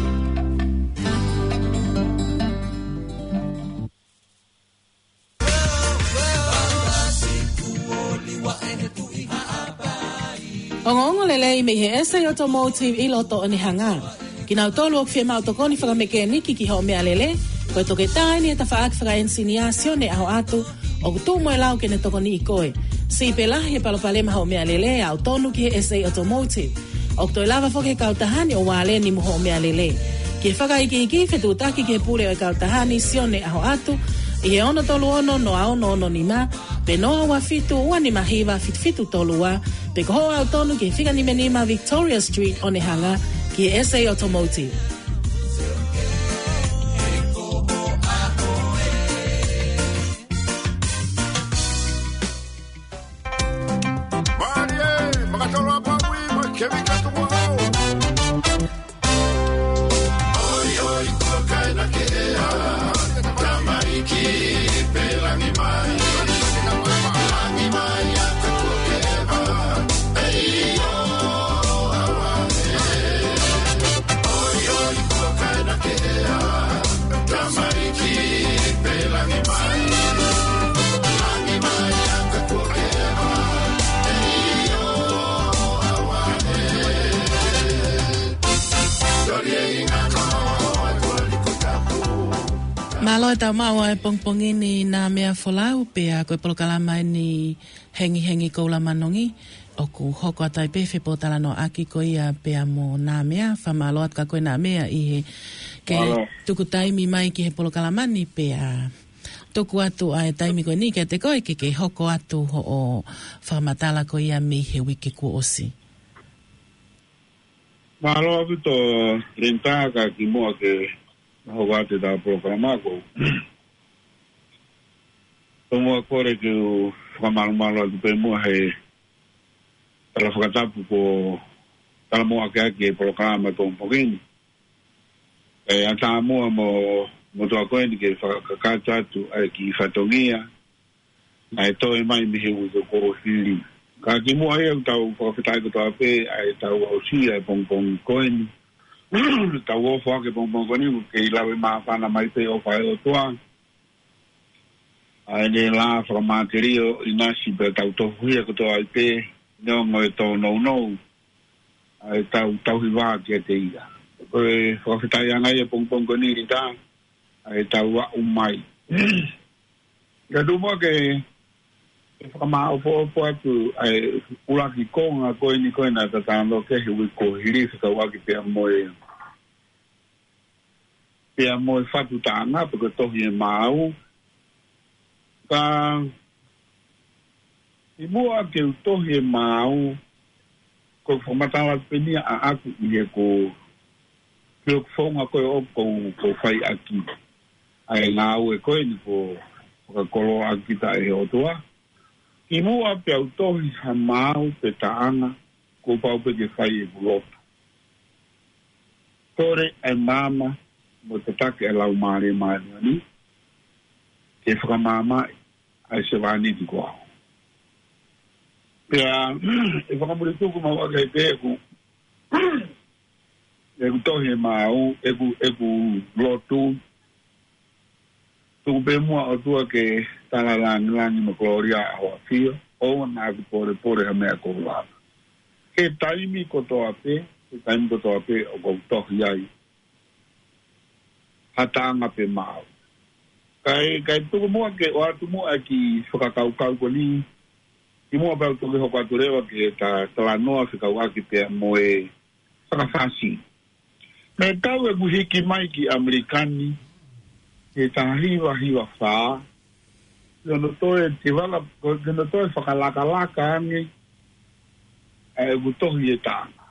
Ongo lele me he ese automotive I loto ni hanga. Kina tolo o fema autokoni whaka mekaniki ki ho mea lele. Koe toke tae ni e ta whaak whaka ensiniasio ne aho atu. O kutu mo e lau ke ne toko ni I koe. Si pelahi e palopalema ho mea lele au tonu ki he ese automotive. O kuto e lava whoke kautahani o wale ni mo ho mea lele. Ki e whaka iki whetutaki ki he pule o e kautahani sio ne aho atu. I ono tolu ono no ao no ono ni ma, pe noa wa fitu ua ni mahiwa fitu tolu wa, pe koho au tonu ki whiga ni menima Victoria Street o ne hanga ki SA Automotive. Malo tau maua e pongpongi ni nā mea wholau pea koe polokalama ni hengi kou la manongi o ku hoko atai pewe po tala no aki ko ia pea mo nā mea whamalo at ka koe nā mea i he ke tuku taimi mai ki he polokalama ni pea toku atu a e taimi koe ni ke te koe ke hoko atu ho o whamatala ko ia mi he wiki ku osi. Malo atu to rentaka ki mua ke hogate da programa ko tomo kore ke whamarumalo atu pe mua he tala whakatapu ko tala mua ke programa pongpongini e ata mua mo toa koe ni ke whakakata atu ki whatongia na e toi mai mihe uzo koro hili ka ki mua e tau whakawhitai ko toa pe e tau au sia e pongpong koe ni tau o whake pongpong koni ke i lawe maafana mai pe o whae o toa a ene la whakamaterio i nasi pe tau tohuia ko toa i pe neongo e tau nou a e tau hiwa ki te ira koe whakawhitai angai e pongpong koni rita a e tau a umai ka dumua ke whakamao po atu a uraki konga koe ni koe na tatano ke hui ko hiri whakawaki pia moe whatu tāna, paka tohi e māu. Ka i mua ke utohi e māu, ko whamatala penia a aku i e ko pio whaunga koe o ko whai aki. Ai ngāu e koe ni ko whakakolo aki ta e otoa. I mua pia utohi ha māu pe tāna, ko pau pe ke whai e kulotu. Tore e mama, mo te take e lau maare ni, ke whakamama ai se wani di kua. Pea, e whakamuri tuku mawaka e te e ku tohi e mau, e ku lotu, tuku pe mua o tua ke tala langi ma gloria a hoa fio, o na ku pore ha mea kou lana. Ke taimi ko toa pe, o kou tohi ai, hatanga pe mau. Kai tuku mua ke o atu mua ki whakakau ko ni, ki mua pau tuku hoko atu rewa ke ta talanoa whikauaki pe moe whakawhasi. Me tau e kuhiki mai ki Amerikani, e ta hiwa whaa, kono toe te wala, kono toe whakalaka angi, e kutohi e tāna.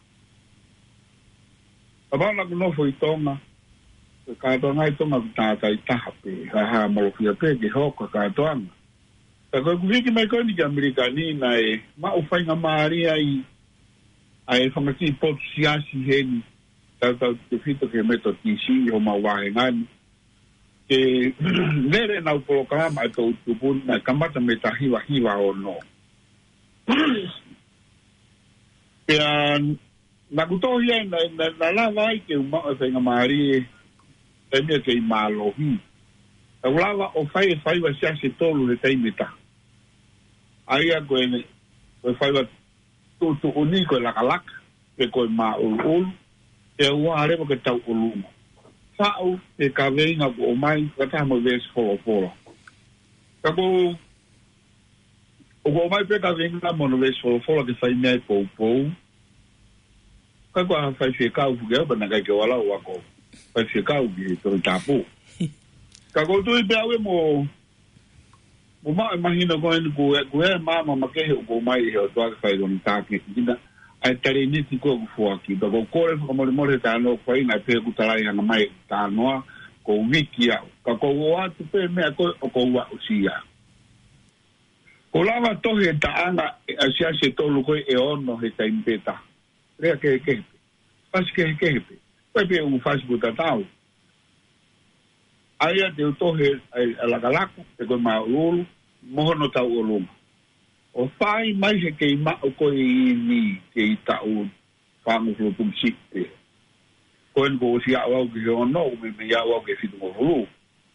Kapana kunofo i tonga, katoanga i tonga kutata i taha pe, haha malofia pe ke hoka katoanga. Koe kuhiki mai koe ni ki Amerikani na e mauwhainga maaria ai whangati potu siasi heni, tau te whito ke meto tisi o mawahe ngani. Ke nere nau polokalama e tau tupun na kamata me ta hiwa o no. Pea nakutohia na lava ai ke umau e whainga maari e mea ke i mālohi. Tau lava o whai wa siasi tolu he teimeta. Aia koe whai wa tu uni koe lakalaka, pe koe maa ulu. E ua arewa ke tau uluma. Whao e ka veinga ko o mai, kata mo vesi wholo. Kako o ko mai pe ka veinga mo no vesi wholo ke whai mea i pou. Kako a whai whiekau fuke au, pana kai ke wala o wako. Whai whiekau ki tōi tāpō. Kako tui pe awe mo Uma imagino ko ko mama makehe ko mai he to ka fai don ta ki dinda ai tare ni ti ko fu aki do ko ko mo ta no ko ina pe ku tala ina mai ta no ko wikia ka ko wa tu pe me ko wa usia ko lava to he ta ana asia se to lu ko e ono he ta impeta rea ke pas ke pe un Facebook ta aia te utohe ala galaka te koe maa ulu mohono tau uluma o whai mai he kei mao koe i ni kei tau whangu flutum site koe nko o si au au ki he ono me au au ke fitu mo fulu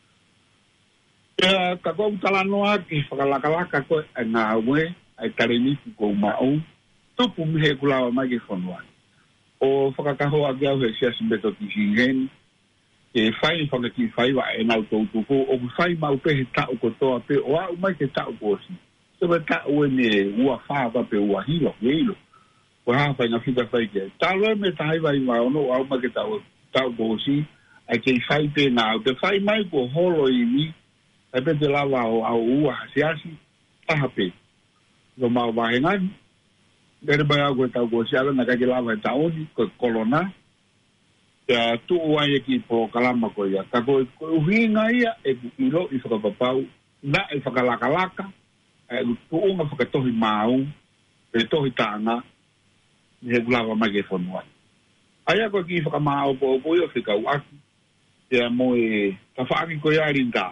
ka koe utalanoa ke whakalakalaka koe a ngā ue ai tareniti kou mao tupu mi he kulawa mai ke whanua o whakakahoa ki au he siasi mbeto ki singeni e fai fa ki fai wa e nau to ko o fai ma pe ta ko to pe o a mai ke ta ko si so be ta o ne ua fa va pe ua hilo hilo o ha fa na fita fai ke ta lo me ta vai ma no o ma ke ta ko si a ke fai pe na o fai mai ko holo i ni e pe te lava o ua si asi ta pe no ma va henan dere ba ko ta ko si ala na ka ke lava ta o ni ko kolona ya tu ai ki po kalama ko ya ka ko uhinga ia e ilo i whakapapau na e whakalakalaka e tu unga whakatohi mau e tohi tāna ni he gulawa mai ke whanua aia ko ki whakamao po o yo whikau aki ya mo e ka whaaki ko ia rinda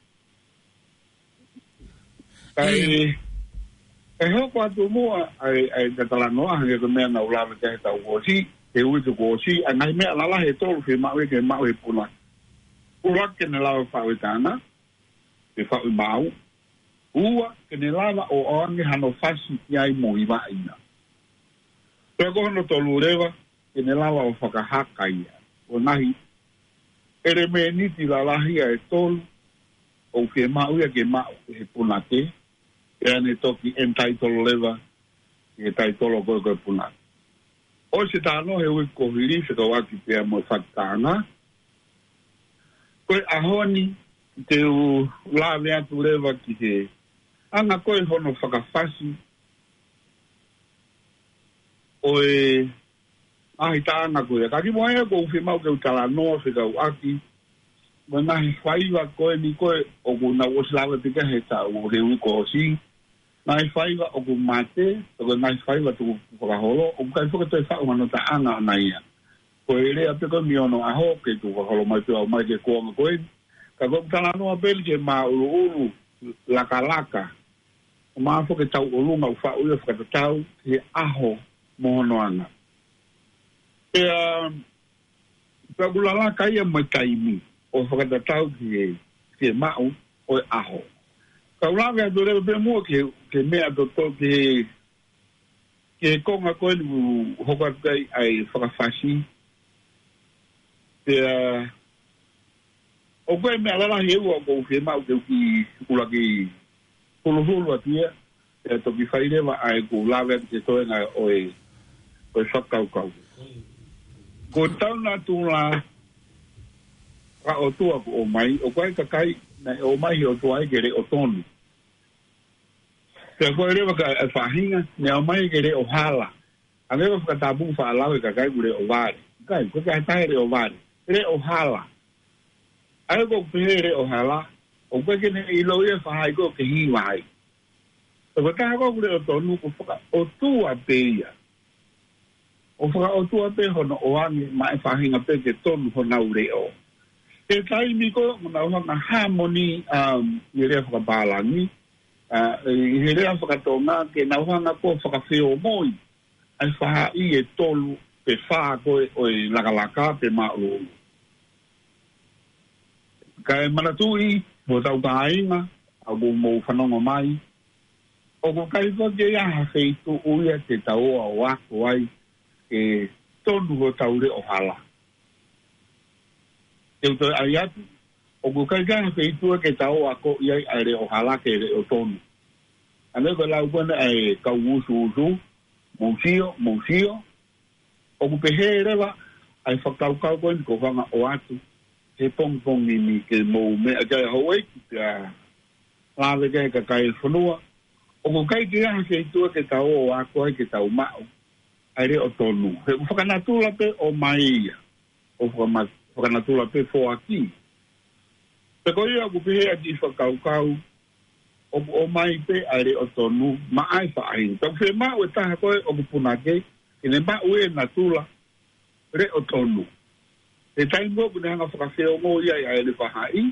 e hoko atu mua ai katalanoa hange ko mea na ulawe te he tau kosi e ui tu kosi, a ngai mea lala he tolu whi mau e ke mau he puna. Ua ke ne lawa whaue tāna, e whaue mau. Ua ke ne lawa o oange hano whasi ki ai mo i waina. Pea kohono tolu rewa, ke ne lawa o whakahaka ia. O nahi, ere me niti lalahi a e tolu, o whi mau ia ke mau he puna te, e ane toki entai tolu lewa, e tai tolo koe puna te. O se tāno he ui kohiri se ka waki pēr mo whakatanga. Koe ahoni te u lawe atu rewa ki he anga koe hono whakawhasi o e ahi tāna koe. Kaki mo ea ko uwhi mau ke utala noa se ka waki mo nahi whaiwa koe ni koe o ku na uoslawe pika he ta u he ui kohosi. Nai whaiwa o ku mate, o ku nai whaiwa tu whakaholo, o ku kai whakatoi whaumano ta anga ana ia. Ko e rea peko mi ono aho, ke tu whakaholo mai pia o mai ke kuonga koe. Ka koe tala noa peli ke maa ulu laka. O maa whake tau olunga u whau ia whakatatau, he aho mohono ana. Pea kulalaka ia mai taimi, o whakatatau ke mau o e aho. Kaulawe atu rewa pe mua ke mea to ke konga koe ni hokakai ai whakawhasi. O koe mea lala he ua ko uwhi mau ke uki kula ki hulu atia. E toki whairewa ai ku lawe atu ke toenga oe whakaukau. Ko tauna tūla ka o tua ko o mai, o koe kakai na o mai o tua e kere o tonu. Te koe rewa ka e whahinga, ne o mai kere o hala. A rewa whakatabu whaalau e kakai kure o wāre. Kai, koe kai tae re o wāre. Re o hala. Ai ko kuhe re o hala, o koe kene ilo ia whahai ko ke hi wahai. O koe kaha ko kure o tonu ko whaka o tua pe ia. O whaka o tua pe hono o angi ma e whahinga pe ke tonu honau re o. Te taimi ko na hanga harmony i rea whakabalangi i rea whakatonga ke na hanga ko whakawheo moi ai whaha i e tolu pe whaa koe o i lakalaka pe maulu. Ka e manatui mo tau ka ainga a mo whanonga mai o ko kai koke ia hawheitu uia te taoa o ako ai e tonu ho taure o hala. Eu tô aí o que kai feito que tá o aco e aí o hala que o tono. A me ko la bona ai ka usu musio o ku pehereva ai fakau ka ko vanga o atu e pong ni ke mo me a ho e la ve ke kai fonua o ko kai ke ha se tu ke tau o a ko ke tau ma ai re o tonu he fakana tu la pe o mai o fakana tu la pe fo aki pe ko ia ku pe a di fakau kau o mai pe ai re o tonu ma ai fa ai to fe ma o ta ko o ku puna ke ine ma o e na tu la re o tonu e tai mo ku na fa fe o mo ia ai le fa hai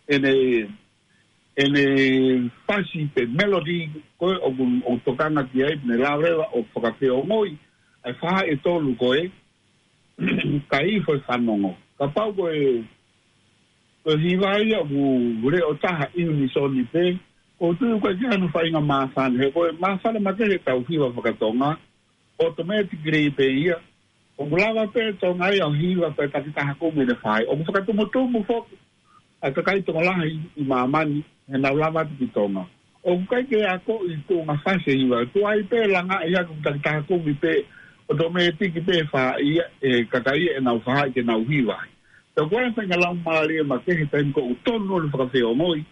ene fasi pe melody ko o tokanga ki ai ne la reva o whakape o ngoi ai wha e tolu ko e kai foi whanongo ka pau ko e ko hiwai a re o taha inu ni soni pe o tu ko ki anu whainga maafan he ko e maafan ma te he tau hiwa whakatonga automatic grei pe ia o gulava pe tonga ia o hiwa pe takitaha kume ne whai o whakatumotumu foku a ka kai tonga laha i maamani he nau lava ti tonga o kai ke ako i tonga fase hiwa tu ai pe langa ia ku takitaha kume pe automatic pe fa ia e kakai e nau wha ke nau hiwa te koe whainga lau maari e ma ke he taim ko utono le whakawheo ngoi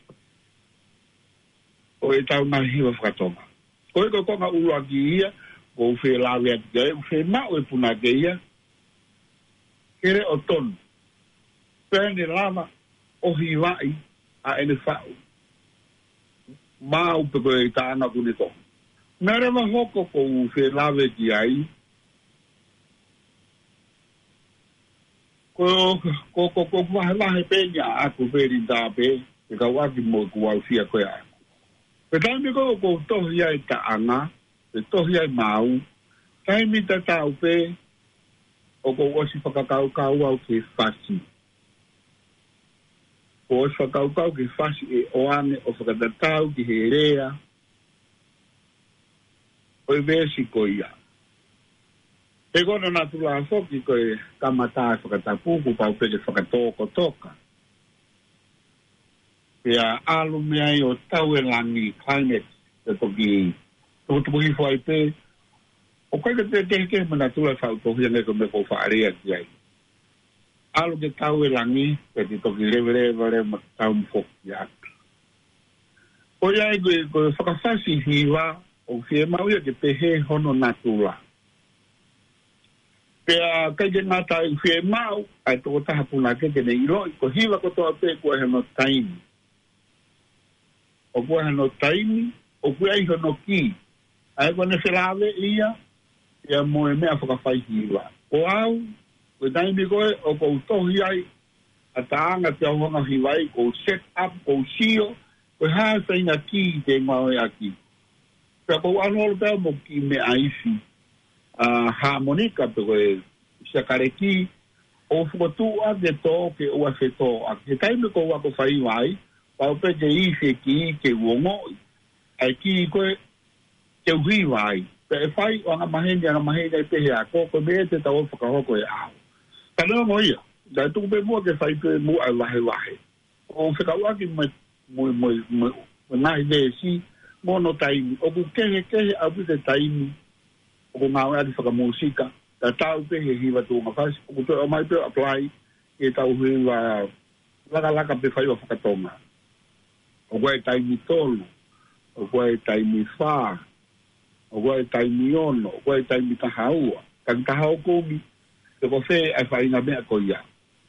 o e tau ngā hiwa whakatonga koe ko konga ulua ki ia ko uwhe lawe ati kai uwhe mao e puna ke ia kere o tonu pēne lama o hiwai a ene whau mau pe koe tāna kune to nare ma hoko ko uwhe lawe ki ai ko wahe peña aku peri tape e ka waki mo ku au fia koe ai pe taimi ko tohi ai ta anga pe tohi ai mau taimi ta tau pe o ko wasi whakakau kau au ke fasi o wasi whakakau kau ke fasi e oane o whakatatau ki he rea o i vesi ko ia e kono na tula foki koe kamata whakatapuku pau peke whakatoko toka. Pea alu mea i o tau e langi climate te toki tukutukuhi fwai pe. O koe ke te mana tula whautohi ane ko me ko whaarea ki ai. Alu ke tau e langi pe te toki lewe ma tau mfoki atu. O iai koe whakawhasi hiwa o fie mauia ke pehe hono na tula. Pea kai ke ngata i whie mau, ai toko taha puna ke ne iroi, ko hiwa ko toa pe kua he no taimi. O kua he no taimi, o kua iho no ki. Ai kone se lawe ia, ia moe mea whakawhai hiwa. O au, koe taimi koe, o kou tohi ai, a taanga te ahonga hiwai, kou set up, kou sio, koe haa sainga ki te ngau e aki. Pea kou anolo pea mo ki me aifi. Harmonika pe koe sakareki o fukotua ke tō ke ua whetō a ke taime ko wako whai wai pau pe ke ife ki ke uongoi ai ki koe ke uhi wai pe e whai o anga mahene e pehe a koko me te tau whakahoko e au tanua mo ia dai tuku pe mua ke whai pe mua ai wahe o whekauaki mo nahi vesi mono taimi o ku kehe au te taimi o ngau ati whakamusika, ta tau pe he hiwa tōnga whasi, o kuto o mai pe apply, e tau hiwa laka pe whaiwa whakatonga. O koe taimi tolu, o koe taimi whā, o koe taimi ono, o koe taimi tahaua, kang tahau komi, te ko whē ai whainga mea ko ia.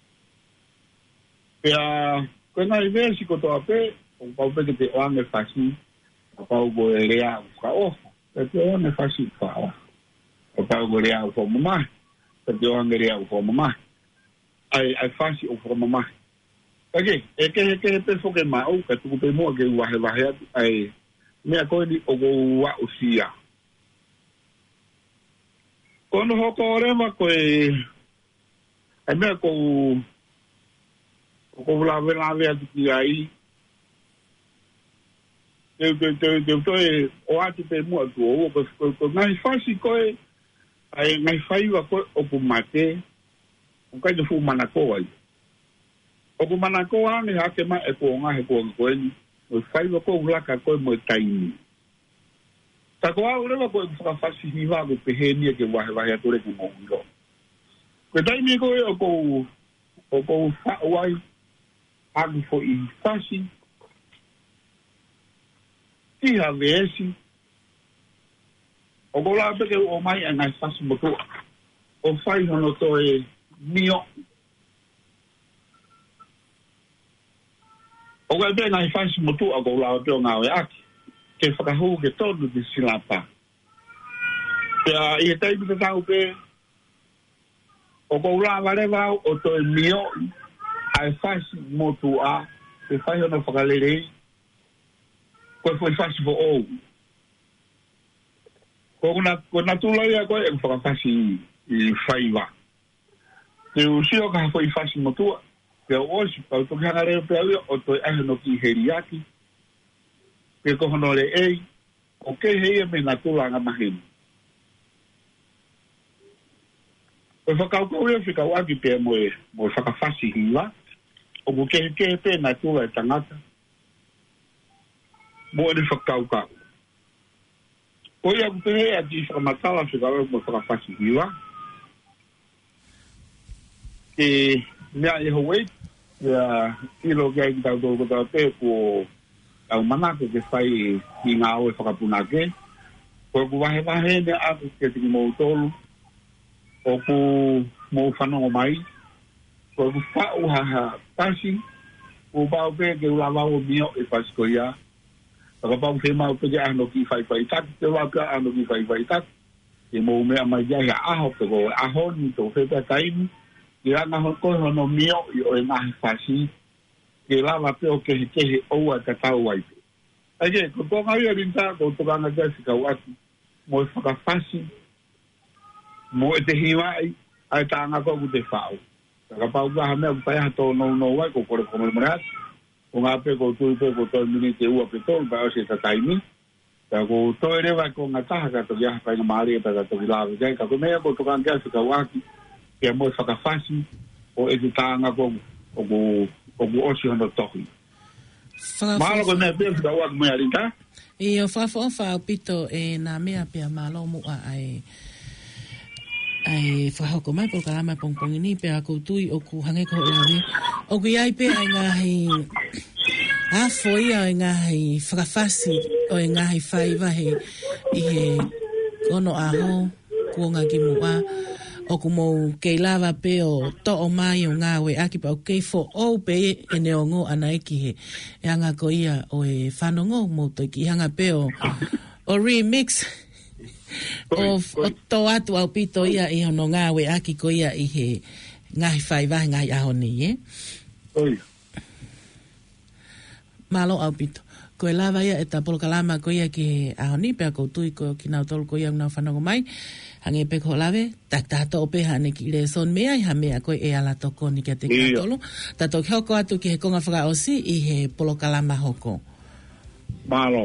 Pea, koe ngai versi ko toa pe, o pau pe ke te oange whasi, o pau koe rea uka ofa, pe te oange whasi whaoa. O pau ko rea o whamamai, ka te oanga rea o whamamai. Ai whasi o whamamai. Kake, e kehe pe whoke mau, ka tuku pe mua ke wahe atu, ai mea koe ni o wa o sia. Kono hoko orema koe, ai mea ko lawe atu ki ai, te utoe o atu pe mua tu o, ko ngai whasi koe, ai ngai whaiwa koe o ku mate, o kai te fu manako ai. O ku manako ane hake mai e ko ngahe ko koe ni, o whaiwa koe ulaka koe mo taimi. Ta ko au rewa koe whakawhasi hiwa ko pehenia ke wahe atore ku mōhiro. Koe taimi koe o ko whauai, hagu fo I whasi, tiha vesi. O gola peke o mai e ngai fasu motu. O fai hono to e mio. O gai be ngai fasu motu a gola peke o ngau e aki. Ke whakahu ke tonu di silapa. Pea i e teipi te tau pe o gola warewa o to e mio ai fasu motu a ke fai hono whakalerei koe foi fasu fo ou. Ko na tula ia koe e whakafasi i whaiwa. Te usio ka foi fasu motua. Te o osi, pau toki hanga reo pea ua o toi ahe no ki heriaki. Ke kohono re ei, o ke hei me na tula nga mahinu. Koe whakauko ua whikau aki pea moe whakafasi hiwa. O mo ke pe na tula e tangata. Mo ane whakaukau. Ko ia kutere a ti whakamatala whikau mo whakafasi hiwa. Ke mea e hawait, ia ilo kia ki tau tō kota te ko tau manake ke whai ki ngā oe whakapunake. Ko ku wahe ne aku ke tiki mou tolu. O ku mou whanongo mai. Ko ku whau haha pasi. Ko pao pe ke ulawa o mio e pasi ko ia. Taka pao ke mau pe ke ahno ki whai taki. Te wā pia ahno ki whai taki. Ke mou mea mai ia hea aho pe ko aho ni tō whepea taimi. Ke ranga hoko hono mio i o e mahi whasi. Ke lawa pe o kehe oua ka tau waipe. Ake, ko tonga ia rinta, ko tokanga jasi kau atu. Mo e whakawhasi. Mo e te hiwai, ai tāanga ko ku te whao. Taka pau kaha mea ku taiha tō no wai, ko kore komere mare atu. Ko ngā pe ko tui pe ko toi mini te ua pe tōru, pa o se tataimi. Ka ko toi rewa ko ngā taha ka toki aha kainga maari e ka toki lawa. Kai ka ko mea ko tokanga jasi kau atu. Ke mo e whakawhasi, o e te tāanga ko ku osi hono tohi. Malo ko mea pia whika uak mea rinta? I o whawha pito e nā mea pia malo mua ai whahoko mai po kalama pongpongi ni pia koutui o ku hange ko ori. O ku iai pia ai ngahi hafo ia o ngahi whakawhasi o ngahi whaiva he i he kono aho kuonga ki mua. O kumo kei lava pe o to o mai o ngā we aki pa o kei fo o pe e ne o ngō ana eki he e anga ko ia o e whanongo mo to ki hanga pe o remix o to atu au pito ia i hono ngā we aki ko ia i he ngahi whaivahi ngahi ahoni e malo au pito ko e lava ia e ta polo kalama ko ia ki he ahoni pe a koutui ko ki nau tolu ko ia ngā whanongo mai hange pe ko lave tak tato pe hane ki le son mea ha mea ko e ala toko ni ke te katolo tato hoko atu ki he konga whaka osi i he polo kalama hoko malo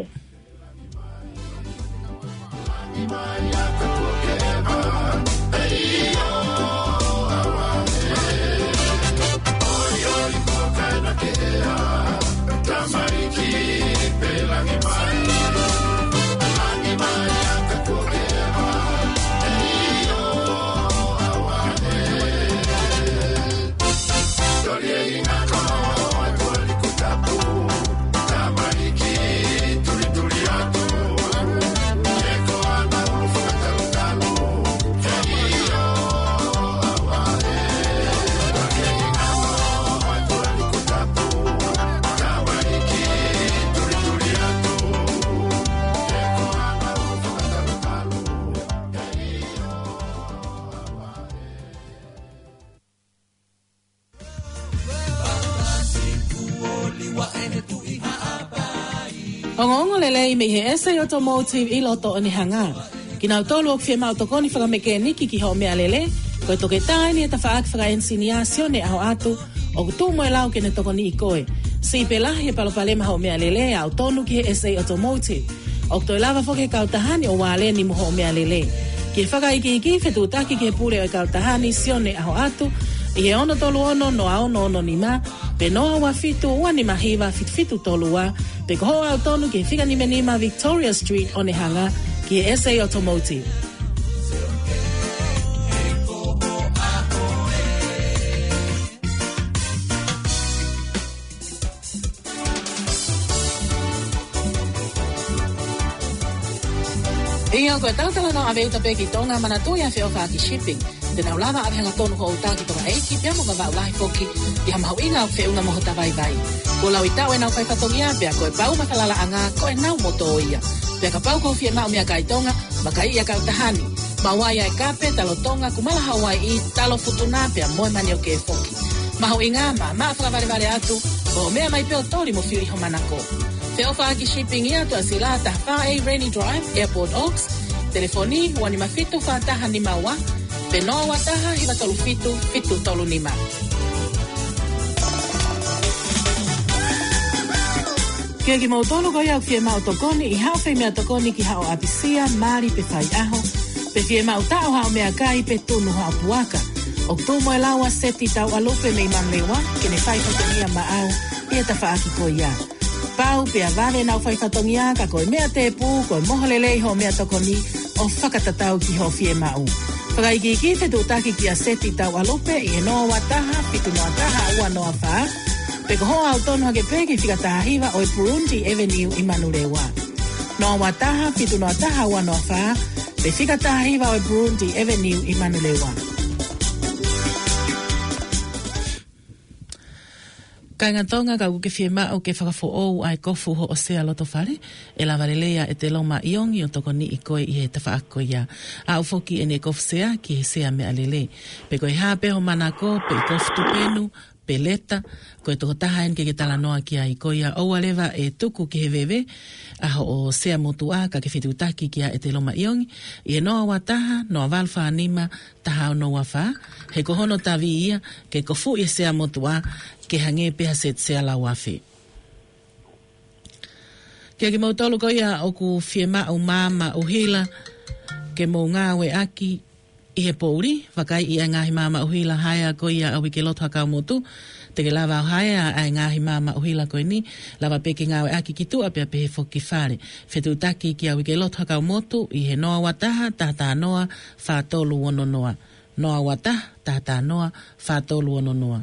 Ongongo lele me he SA Automotive I loto o ni hanga. Ki nau tolu o kwhia mautoko ni whakamekeniki ki hao mea lele. Koe toke tae ni e ta whaak whakaensiniasio ne aho atu o kutu mo e lau ke ne toko ni I koe. Si pelahi e palopalema hao mea lele au tonu ki he SA Automotive. O kuto e lava whoke kautahani o wale ni mo hao mea lele. Ki e whakaiki whetu taki ki he pule o kautahani sio ne aho atu. I he ono tolu ono no ao no ono ni ma. Pe noa wa fitu ua ni mahiwa fitu tolu wa. Pe koho au tonu ki whiga ni menima Victoria Street o ne hanga ki SA Automotive. Ina ko tala no ave uta peki tonga mana to ya feo fa ki shipping. De na lava ave nga tonu ho uta ki tonga e ki pia mo va lai poki ya ma winga fe una mo hota vai vai. Ko la wita we na fa tongia pe ko pa uma kala anga ko na mo to ia. Pe ka pau ko fie ma mi ka tonga makai ya ka tahani. Ma waya e kape talo tonga kumala Hawaii talo futuna pe mo mani o ke foki. Ma ho inga ma fa vale atu. O mea mai peo tori mo fili ho manako. Te ofa aki shipping ia tu asila ta Whae Rainy Drive, Airport Oaks. Telefoni wani mafitu whataha ni maua. Penoa wataha hiwa tolu fitu tolu ni ma. Kia ki mautolo ko iau fie mau tokoni i hao fei mea tokoni ki hao apisia, mari pe whai aho. Pe fie mau tau hao mea kai pe tunu hao puaka. Oktomo e lawa seti tau alope mei mamlewa, kene whai whakania maau, ia ta whaaki ko ia. Pau pea vale nau whai whatongia ka koe mea te pū, koe moholelei ho mea tokoni, o whakatatau ki ho fie mau. Whakaiki ki te tūtaki ki a seti tau alope, i e noa wataha, pitu noa taha, ua noa wha. Pe ko hoa au tonu hake peki whikataha hiwa o e Burundi Avenue i Manurewa. Noa wataha, pitu noa taha, ua noa wha, pe whikataha hiwa o e Burundi Avenue i Manurewa. Kai ngā tonga ka uke fie mao ke whakafo ou ai kofu ho o sea loto whare, e la varelea e te loma iongi o toko ni i koe i he te whaako ia. A ufoki e ne kofu sea ki he sea me alele. Pe koe hape ho manako, pe kofu tupenu, pe leta, koe toko taha en ke tala noa ki a i koe ia oua lewa e tuku ki he vewe, aho o sea motu a ka ke whitutaki ki a e te loma iongi, i e noa wataha, noa walwha anima, taha o noa wha, he kohono tavi ia, ke kofu i sea motu a, ke hange peha set sea la wafe. Kia ki mautolu ko ia oku fie mao mama uhila ke mo ngawe aki i he pouri, wakai i a ngahi mama uhila haya ko ia awi ke loto hakau motu, te ke lava o haya a ngahi mama uhila ko ni, lava peke ngawe aki ki tu apea pehe foki whare. Whetu taki ki awi ke loto hakau motu i he noa wataha, tata noa, whātolu ono noa. Noa wataha, tata noa, whātolu ono noa.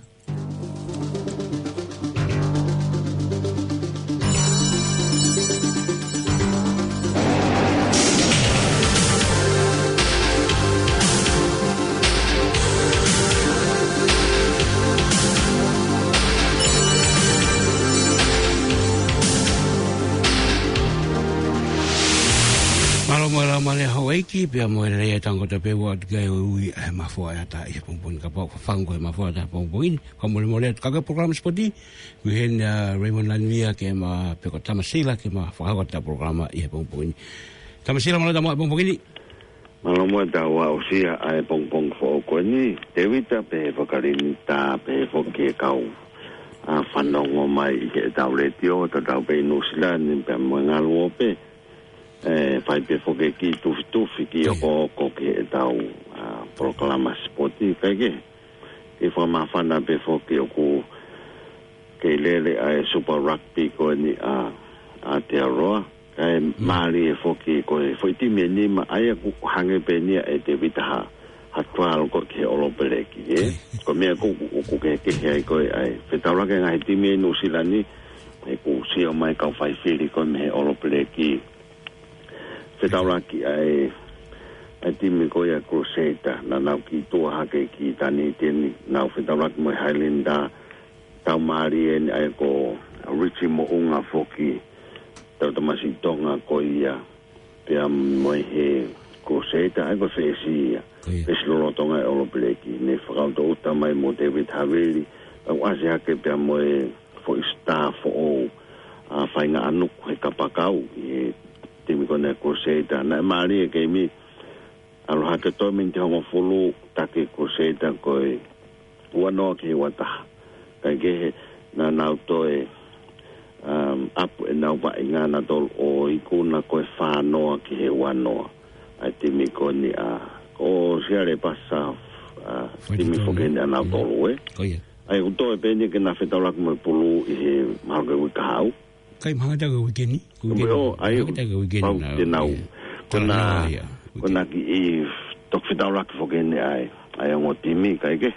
Male Hawaii pia mo le tango te pe wa ke ui ma fo ata i pompon ka pa fango ma fo ata pompon como le mole ka program spoti we hen Raymond Lania ke ma pe ko tamasila ke ma fo ta programa i pompon tamasila mo da mo pompon ni malo mo da wa o sia ai pompon fo ko ni te vita pe fo kalini ta pe fo ke kau a fanongo mai ke tau le tio ta tau pe no sila ni pe mo ngalo pe fai pe foke ki tufi ki o ko ke tau proclama spoti kage e forma fana pe foke o ku ke lele ai super rugby ko ni a Aotearoa kai mali e foke ko e foi ti meni ma ai ku hange pe ni e te vita hatwal ko ke olopeleki ko me ku ke ai ko ai fetaura ke ngai ti menu silani e ku si o mai ka fai fili ko me olopeleki Fetaura ki ai timi ko ia Crusader na nau ki tua hake ki tani tini nau fetaura ki mai Highlander tau maari e ai ko Richie mo unga foki tau tamasi tonga ko ia pia mai he Crusader ai ko fesi ia fesi lolo tonga e olopeleki ne whakauto uta mai mo David Haveli au ase hake pia mai fo star fo o whainga anuk he kapakau i timi kone Crusader na maari e keimi aloha ke toi minti hongo fulu take Crusader koe uanoa ki wataha kai kehe na nau toe apu e nau wa inga na tol o ikuna koe whanoa ki he wanoa ai timi kone o siare pasa timi fokene a nau tolu ai utoe pene ke na whetaurak mo pulu i he mahake wikahau kai mahanga taga wikeni o ai pau te nau kona ki i tok whetaurak fokene ai ango timi kai ke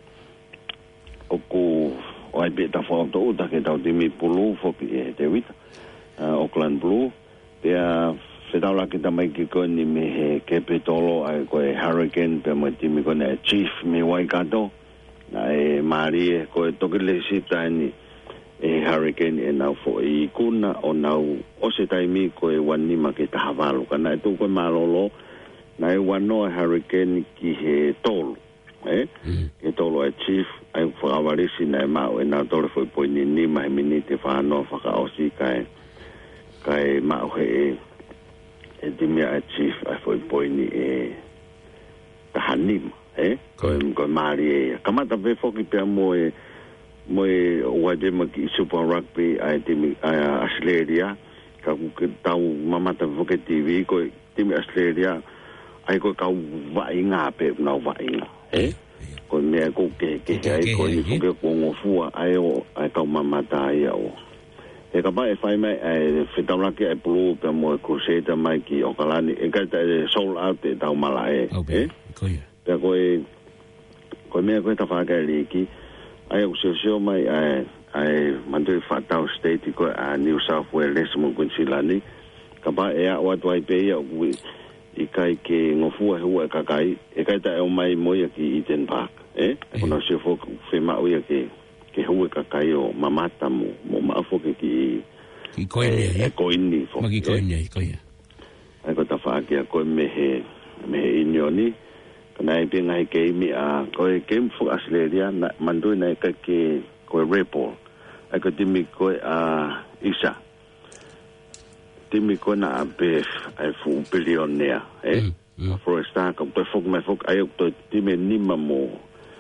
oku o ai peta whakauto uta ke tau timi pulu foki e te wita Auckland Blue pia Fedala kita mai ki ko ni me he Capitolo ai ko Hurricane pe mo ti mi ko na Chief me Waikato ai Marie ko to ke le sita ni Hurricane e na fo I kuna o na o se tai mi ko e wani ma ke ta havalu kana tu ko malolo na e wano Hurricane ki he tolu e tolu e Chief ai fo avarisi na ma o na tolu fo po ni mai minute fa no fa ka o si kai ma o he e dimia Chief ai foi poini e tahanim ko mari kamata be foki pe mo wa de ma ki super rugby ai dimi Australia ka ku tau mamata foki TV ko dimi Australia ai ko ka wa inga pe na wa inga ko me ko ke ai ko ni foki ko ngo fu ai ka mamata ai o e ka ba e fai mai e fitara ke e pulu pe mo crusade mai ki o kalani e ka te sold out te tau mala e ko ia pe ko me ko ta fa ka ki ai o sio mai ai mandu fatau state ko a New South Wales mo Queensland ka ba e a wa toi pe ia I kai ke ngofu e ka kai e ka ta o mai mo ia ki Eden Park ko na se fo fe ma o ia ke hui ka kai o mamata mo maafo ke ki koini fo magi koini koia ai ko ta fa ke ko me inyoni kana I pinga I ke mi a ko ke fo Australia na mandu na ka ke ko repo ai ko timi ko a isa timi ko na bef ai fu billionaire for a star ko to fo me fo ai to timi ni mo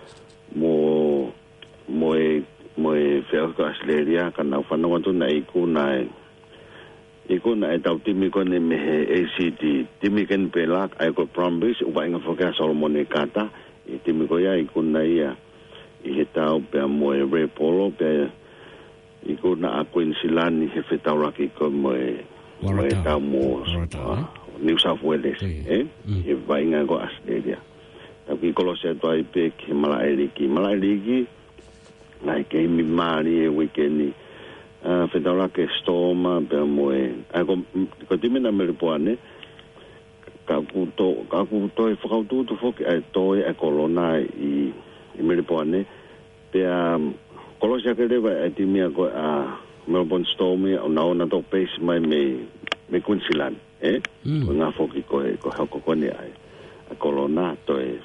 feo ko Australia kana fa no to na iku na e tau timi ko ne me ACT timi ken pelak ai ko promise u ba inga fo ka Solomon e kata e timi ko ya iku na ia I tau pe mo e repolo pe iku na Queensland he fetau raki ko mo tau mo New South Wales e ba inga ko Australia tapi kalau saya tu ai pe ki Malailiki nai ke mi mari e weekend ni fedora ke stoma pe moe ko timena melipoane ka kuto e fakautu tu foki ai toi e kolona I melipoane pe kolosia ke leva e timia ko a Melbourne Storm o na to pace mai me Queensland ko nga foki ko hako ko ni ai a kolona to e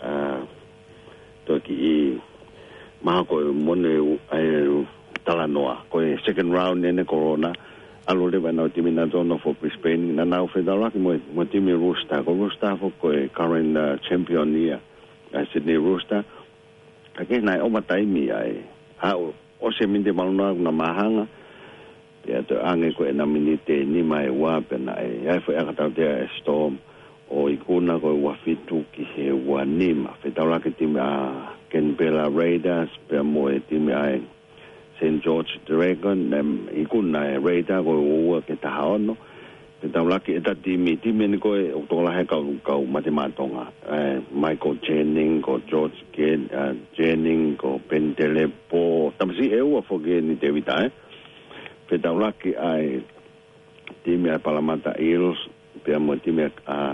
to ki ma ko mone ai talanoa ko second round in corona alo le bana timina dono for Brisbane na now fedora mo timi Rooster fo ko current champion ia Sydney Rooster again na o matai mi ai o se minde maluna na mahanga ya to ange ko na minute ni mai wa pena ai fo aka te Storm o ikuna ko wafitu ki he wanima fedora ke timi Canberra Raiders pe mo timi ai St George Dragon ikuna Raider ko o ke tahono pe taula ke ta timi ni ko o tola he ka matematonga Michael Jennings ko George Jennings ko Pentelepo tamsi eu fo ke ni David pe taula ke ai timi Palamata Eels pe mo timi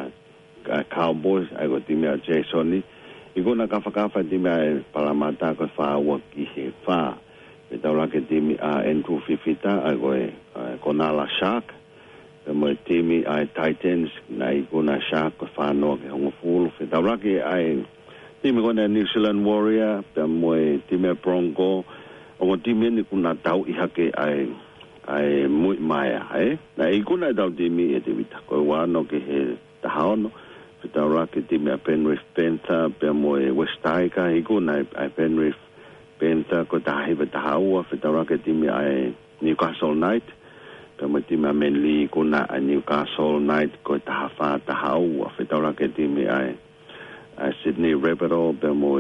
Cowboys ai ko timi Jason Iko na kafa timi ai Palamata ko fa waki he fa pe taula ke timi Andrew Fifita ai ko Nala Shark pe mo timi ai Titans na iko na Shark ko fa no ke hongo fulu pe taula ke ai timi ko na New Zealand Warrior pe mo timi Bronco o timi ni kuna tau I hake ai mui maya na iko na tau timi e timi ko wa no ke he tahono Fedora ke timi a Penrith Panther pe mo West Tiger ikuna a Penrith Panther ko tahi be tahaua Fedora ke timi a Newcastle Knight pe mo timi a Manly ikuna a Newcastle Knight ko tahaua Fedora ke timi a Sydney Rabbitohs pe mo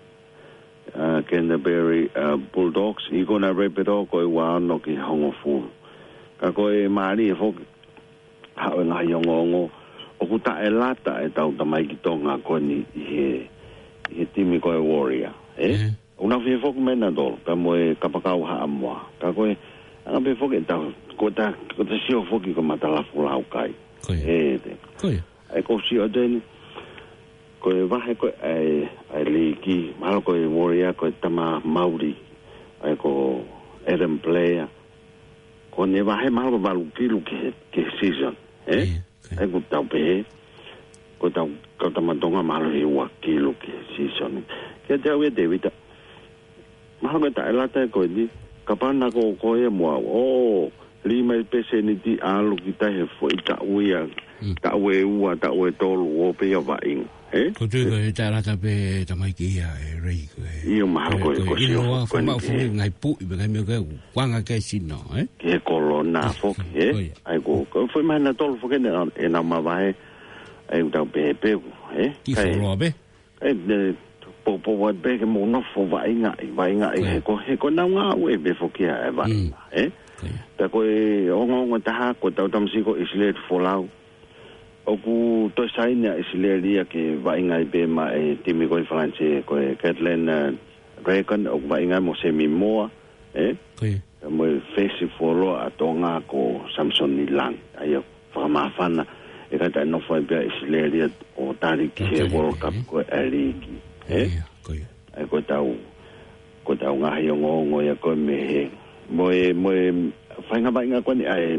Canterbury Bulldogs ikuna Rabbitohs ko wa no ki hongofu ka ko mari fo ha nga yongongo o kuta e lata e tau tamai ki tonga ko ni he timi ko e Warrior una fi fok mena dol ka mo e kapakau ha amwa ka ko anga be fok e tau ko ta sio foki ko matala fulau kai Koe. Ai ko si o den ko va he ko ai liki malo ko moria ko tama Maori ai ko Adam Player ko ne va he malo balu kilu ke season ai ko tau pe ko tama tonga malo he wa kilu ke season ke te we David malo ko ta lata ko ni kapana ko e mo lima pese ni ti alu kita he fo ita uia ta we ua ta we tolu o pe va in ko tu ko ta la ta pe ta mai ki ya rei ko io ma ko si no fo ma fo ngai pu be ngai me ko kwanga ke sino ke kolona fo ai ko fo ma na tolu fo ke na ma va ai ta pe ki fo ro be po wa be ke mo no fo va inga ko na nga we be fo ke va ta ko ongo ta ko ta tam si ko islet fo lau o ku to sai na isleria ke va inga be ma timi ko france ko Kathleen Reckon o va inga mo se mi mo mo face fo lo atonga ko Samson Nilang ayo fa ma fana e ka ta no fo be isleria o tari ki World Cup ko aliki ko ta nga yo ngo ya ko me mo fanga ba nga ko ni ai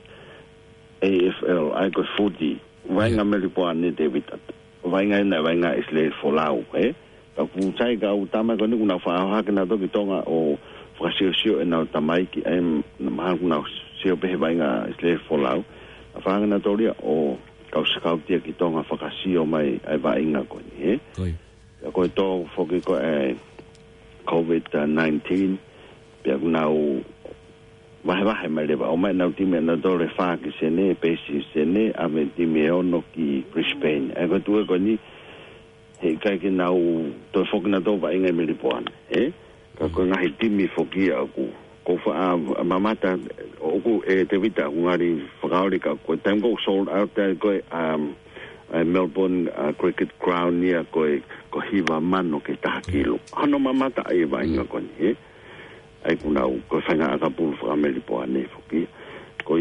AFL ai ko footy vai nga me lipo ani David vai nga isle folau ka ku sai ga utama ko ni una fa ha kana to ki tonga o frasio na tamai ki em ma na sio be vai nga isle folau fa nga to ria o ka ska ti ki tonga fa ka sio mai ai vai nga ko ni ko to fo ki ko COVID-19 pe now vai mai leva o mai na time na dole fa ki sene pesi sene ave time ono ki Brisbane e ko tu ko ni he kai ki na to fo ki na do vai ngai me lipoan ko na he time fo ki ko fa mamata o ku te vita ngari fagauri ka ko tango sold out there ko Melbourne cricket ground near ko hiva mano ke takilo ano mamata ai vai nga ko ni ai kuna ko fanga ka pul fra melipo ane foki ko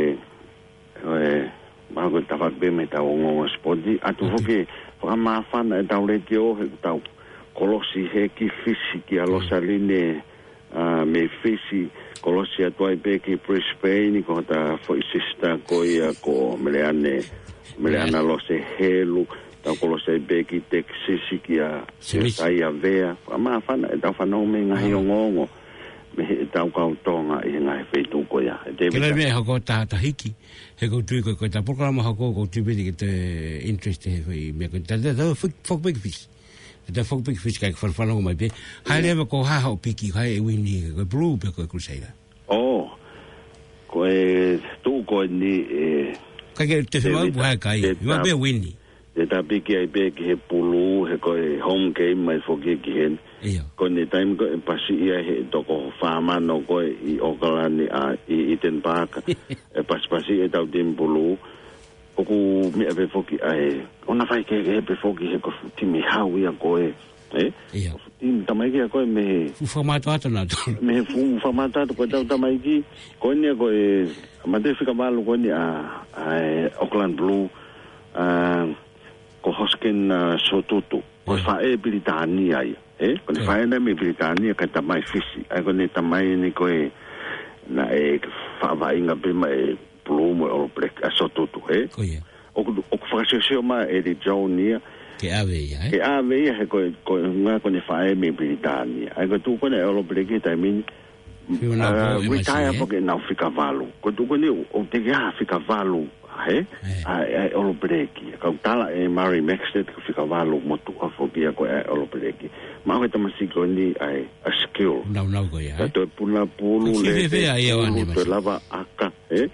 ma ko ta fa be meta o spoti atu foki fra ma fana ta le tio ta kolosi he ki fisiki alo saline me fisi kolosi atoi be ki Brisbane ko ta foi sista ko ko meleana lo se helu ta kolosi be ki Texas ki a sai a vea ma fana ta fa no me nga ngongo me tau ka tonga I ngai fetu ko ya ke le me ho ta hiki he ko tu ko ta programa ho ko tu be te interest he me ko ta fok big fish ta fok big fish ka for follow mai be ha le ko ha ho piki ha e wini ko blue be ko kusega ko tu ko ni ka ke te ma bu ha kai ma be wini ta piki ai be ke pulu he ko home game mai foki ki hen ko ni time ko pasi ia he to ko fama no ko I Auckland I Eden Park pasi e tau tim pulu o ku me be foki ai ona fai ke be foki he ko timi hau ia ko tim tamai ki ko me formato atona me formato ko tamai ki ko ni ko ma de fika malu ko ni Auckland Blue ko hosken sotutu ko fa Britania ko le fa na me Britania ka tamai fisi ai ko ni tamai ni ko na fa va inga be mai plumo o black sotutu o fa se ma di Jonia ke ave he ko nga ko ni fa me Britania ai ko tu ko ne o black ta min retire porque não fica valo quando quando o te já fica valo o breki ka tala Murray Maxted que fica valo motu a fobia ko o breki ma ko tama si ko ni a skill não ko ya to pula pulu le to lava aka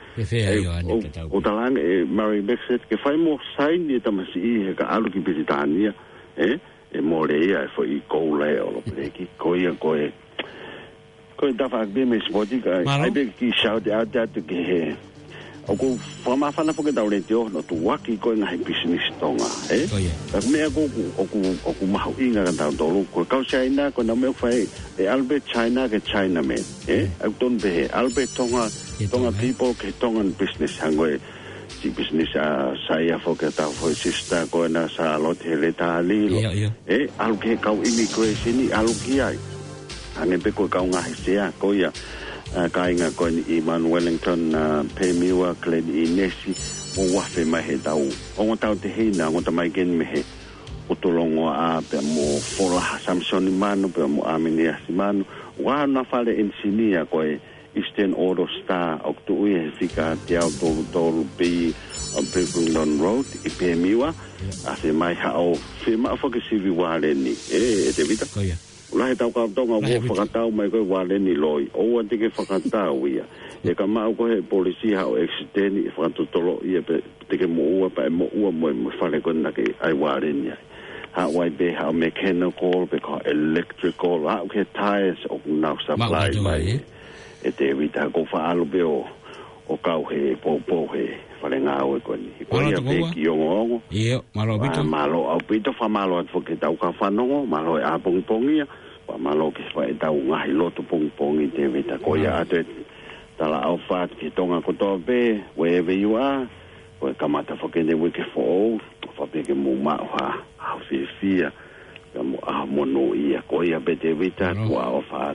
o talang Murray Maxted que fai mo sign ni tama si ka alu ki Britania moreia foi ko le o breki ko ia ko ko da fa be me spoti ka ai be ki shout out that to ke o ko forma fana porque da urentio no tu waki ko na business tonga me ko o ko ma inga ka da do ko ka China ko na me fai Albert China ke China me au ton be Albert tonga people ke tonga business hango business saya foketa foi sista ko na sa lot hele tali alu ke kau immigration ni alu kiai ane pe ko kau ngahi sia ko ya kai nga ko ni Iman Wellington Pemiwa Glen Inesi o wa fe mai he tau o tau te hina o ta mai gen me he o tolongo a pe mo fola Samson manu pe mo amenia simanu wa na fale ensinia ko Eastern Auto Star Octuie fika tiao tolu pe Pebungdon Road Ipemiwa ase mai hao firma fokisivi wale ni te vita la tau ka tonga wo fakatau mai ko wale ni loi o ante ke fakatau ia e ka mau ko he polisi hao extend fakatu tolo ia pe te ke mo pa mo mo fale ko na ke ai wale ni ha wai be hao mechanical be ko electrical ha ke tires of now supply mai e te vita ko fa alu be o kau he po he fale nga o ko ni ko ia pe ki o malo bito malo au bito fa malo fo ke tau ka fa no malo a pongpongia pa malo ke fa tau nga hi loto pongpongi te vita ko ia ate tala au fa ki tonga ko to be wherever you are ko kamata fo ke ne we ke fo fa pe ke mo ma ha fi fia mo a mono ia ko ia be te vita ko au fa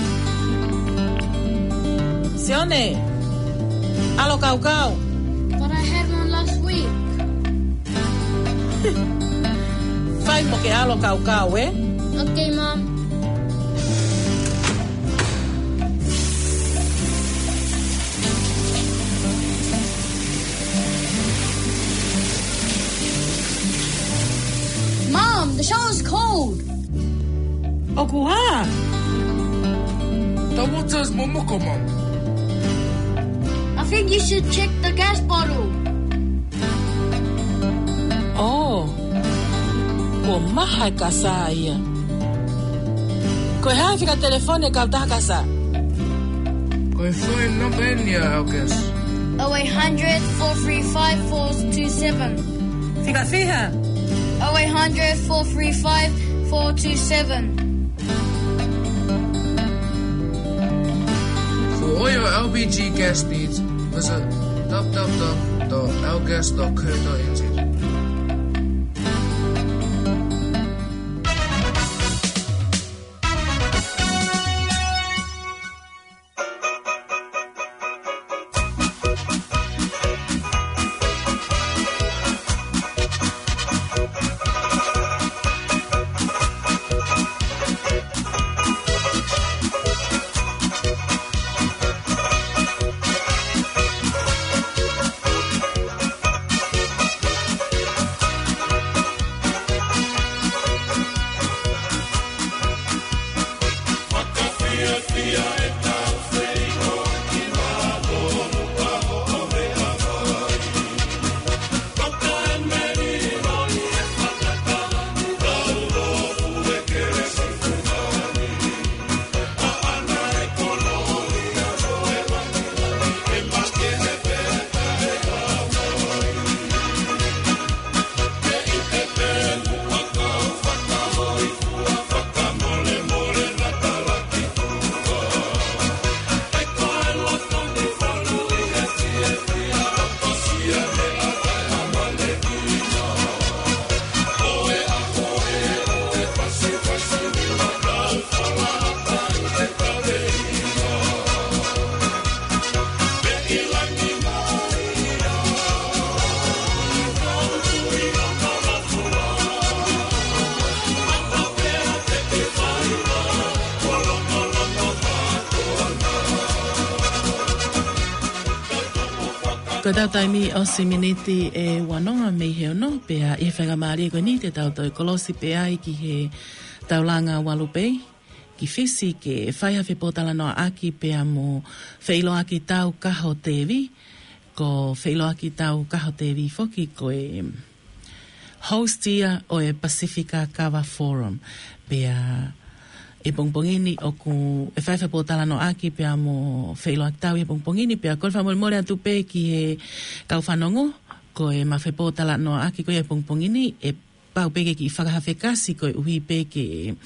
Sione, alo kau. But I had one last week. Fai mo ke alo kau, eh? Okay, Mom. Mom, the shower's cold. Okuha. The water's momoko, Mom. I think you should check the gas bottle. Oh, ko mahai kasa ia. Ko hai fika telefone kau taha kasa. Ko phone number in ya, I guess. 0800 435 427. Fika fiha. 0800 435 427. For all your LPG gas needs, visit www.lgas.co.nz. Ko tau taimi o siminiti e wanonga mei heo no, pea e whainga maari ko ni te tau tau kolosi pea i ki he taulanga walupei, ki whisi ke whaiha whipotala noa aki pea mo whailo aki tau kaho tevi, ko whailo aki tau kaho tevi foki ko e hostia o e Pacifica Kava Forum, pea e pongpongini o ku e whaiwha pōtala no aki pia mo whailo aktau e pongpongini pia kol whamolmore atu pe ki he kau whanongo ko e mawhi pōtala no aki ko e pongpongini e pau peke ki whakahawhe kasi ko e uhi peke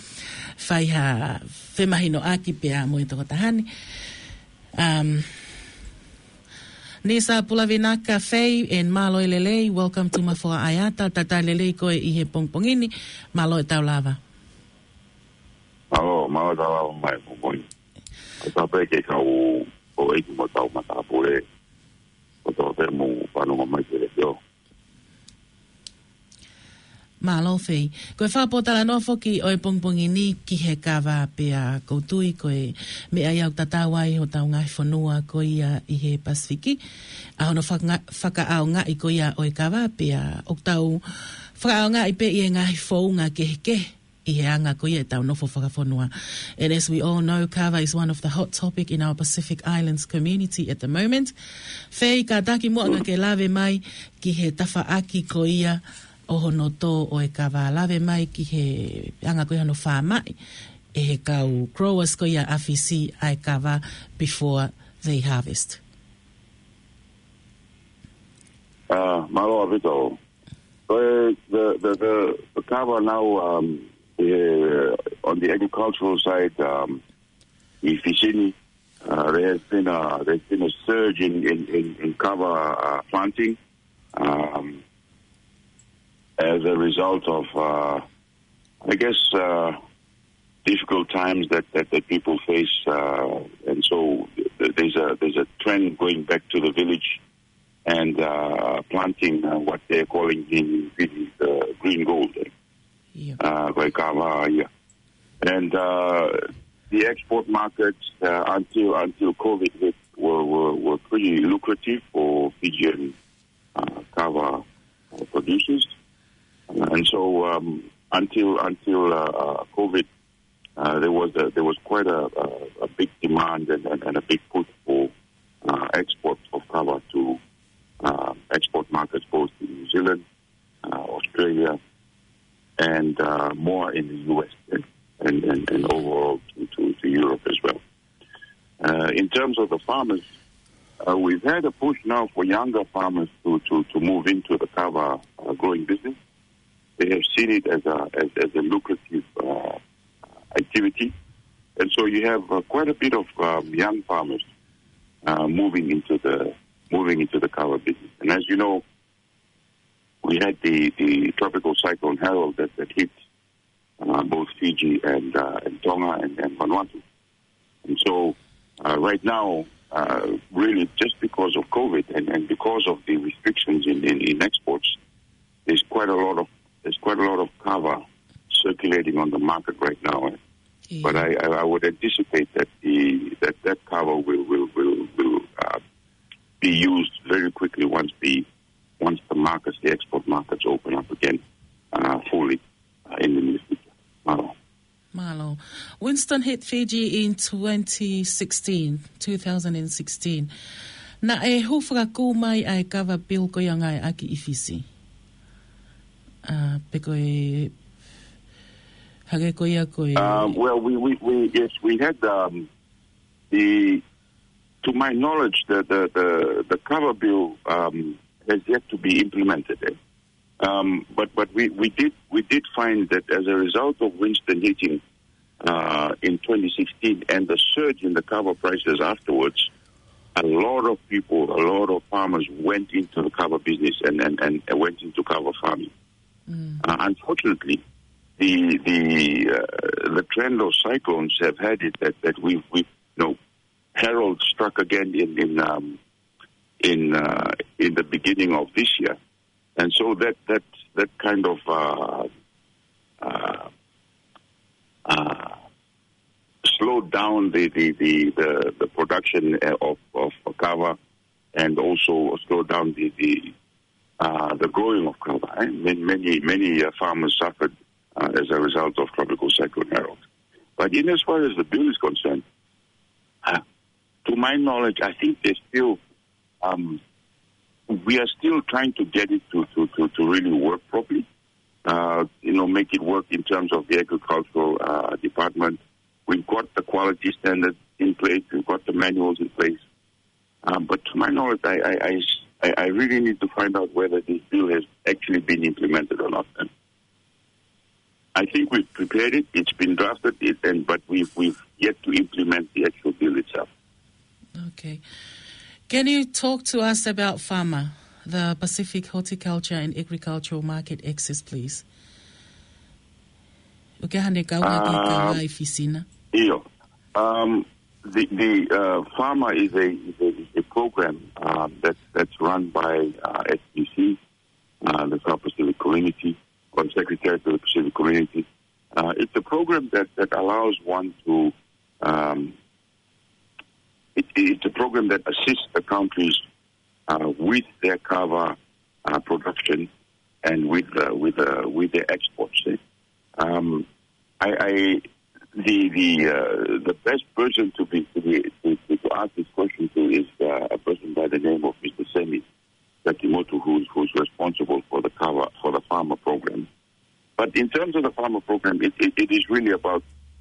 whaiha whemahi no aki pia mo e toko tahani Nisa Pulavinaka Faye and Malo Lele, welcome to Mafua Ayata, Tata Lele koe I he pongpongini, Malo Taulava. Malo Taulava mai pongpongini. Tape ke kau o eki mo tau matapure, o tau te mo whanonga mai te reo. Malo Faye. Koe whapotala no foki o e pongpongini ki he kawa pea koutui koe mea iau tatawai ho tau ngai whanua ko ia I he Pasifiki. A hono whakaao ngai ko ia o e kawa pea o tau whakaao ngai pe I e ngai whaunga ke I he anga ko ia tau nofo whakawhanua. And as we all know, kava is one of the hot topic in our Pacific Islands community at the moment. Faye ka taki muanga ke lave mai ki he tawhaaki ko ia o hono tō o e kawa lawe mai ki he anga koe hano whā mai e he kau growers ko ia awhisi ai kawa before they harvest. Malo avito. So the kawa now on the agricultural side Ifishini there's been a surge in kawa planting. As a result of, I guess, difficult times that people face, and so there's a trend going back to the village and planting what they're calling in Fiji green gold, and the export markets until COVID hit were pretty lucrative for Fijian kava producers. And so until COVID, there was quite a big demand and a big push for export of kava to export markets both in New Zealand, Australia, and more in the US and overall to Europe as well. In terms of the farmers, we've had a push now for younger farmers to move into the kava growing business. They have seen it as a lucrative activity, and so you have quite a bit of young farmers moving into the kava business. And as you know, we had the tropical cyclone Harold that hit both Fiji and Tonga and Vanuatu, and so right now, really just because of COVID and because of the restrictions in exports, there's quite a lot of kava circulating on the market right now. Yeah. But I would anticipate that that kava will be used very quickly once the export markets open up again fully in the near future. Malo. Winston hit Fiji in 2016. Na e hufra ko mai ai kava pil ko yangai aki ifisi. Well, we had to my knowledge, the cover bill has yet to be implemented. But we did find that as a result of Winston hitting in 2016 and the surge in the cover prices afterwards, a lot of farmers went into the cover business and went into cover farming. Unfortunately, the trend of cyclones have had it that we've Harold struck again in the beginning of this year, and so that kind of slowed down the production of kava, and also slowed down the growing of kava. And many farmers suffered as a result of tropical cyclone Harold. But in as far as the bill is concerned, to my knowledge, I think there's still we are still trying to get it to really work properly. Make it work in terms of the agricultural department. We've got the quality standards in place. We've got the manuals in place. But to my knowledge, I really need to find out whether this bill has actually been implemented or not. And I think we've prepared it. It's been drafted, but we've yet to implement the actual bill itself. Okay. Can you talk to us about FHAMA, the Pacific Horticulture and Agricultural Market Access, please? The FHAMA is a program that's run by SPC, the South Pacific Community, or Secretary to the Pacific Community. It's a program that allows one to. It's a program that assists the countries with their cover production and with their exports. The best person to ask this question to is a person by the name of Mr. Semi Sakimoto, who's responsible for the cover for the FHAMA program. But in terms of the FHAMA program, it is really about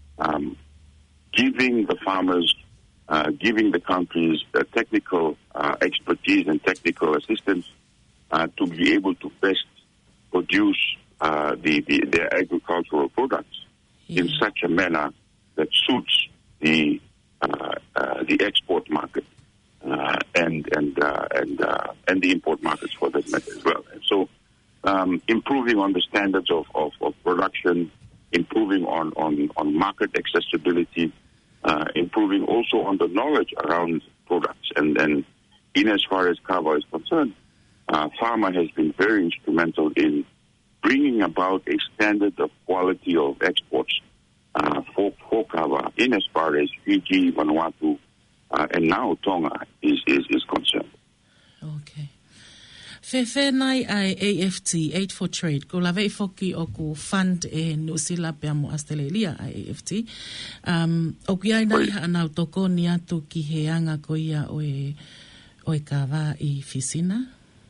giving the farmers, giving the countries technical expertise and technical assistance to be able to best produce their agricultural products in such a manner that suits the export market and the import markets for that matter as well. And so, improving on the standards of production, improving on market accessibility, improving also on the knowledge around products, and in as far as cover is concerned, FHAMA has been very instrumental in bringing about a standard of quality of exports for cover in as far as Fiji, Vanuatu, and now Tonga is concerned. Okay. Fefe nai ai AFT, Aid for Trade, ko lawe foki o ku fund e nusila pia mo Australia ai AFT. O kiai nai anau toko ni atu ki he anga ko ia oe kawa I Fisina?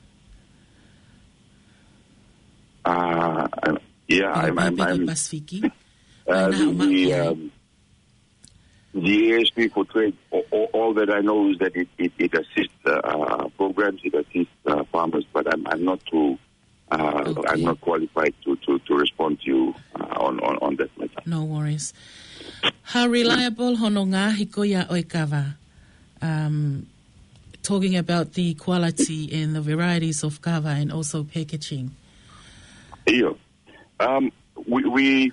Yeah, I'm the ASP for Trade, all that I know is that it assists programs, it assists farmers, but I'm not too, okay. I'm not qualified to respond to you on that matter. No worries. How reliable hononga hikoya oikawa? Talking about the quality and the varieties of kava and also packaging. Yeah. We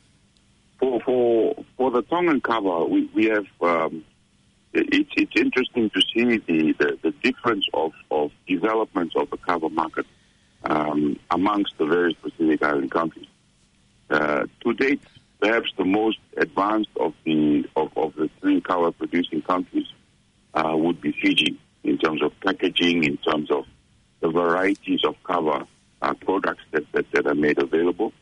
for the Tongan cover, we have it's interesting to see the difference of developments of the cover market amongst the various Pacific Island countries. To date, perhaps the most advanced of the three cover producing countries would be Fiji in terms of packaging, in terms of the varieties of cover products that are made available.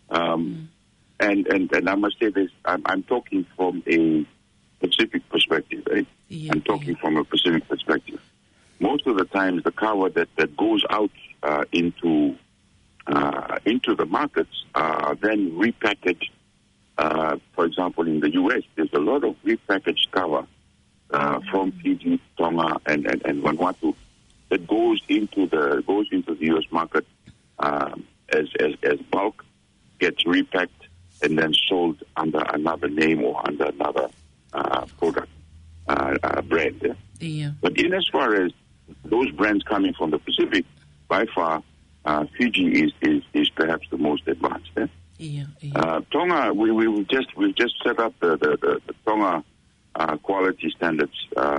And I must say this, I'm talking from a Pacific perspective, right? Yeah, I'm talking from a Pacific perspective. Most of the times the cover that goes out into the markets are then repackaged. For example, in the U.S., there's a lot of repackaged cover from Fiji, Tonga, and Vanuatu that goes into the U.S. market as bulk, gets repacked, and then sold under another name or under another product brand. Yeah. But in as far as those brands coming from the Pacific, by far, Fiji is perhaps the most advanced. Yeah. Tonga, we've just set up the Tonga quality standards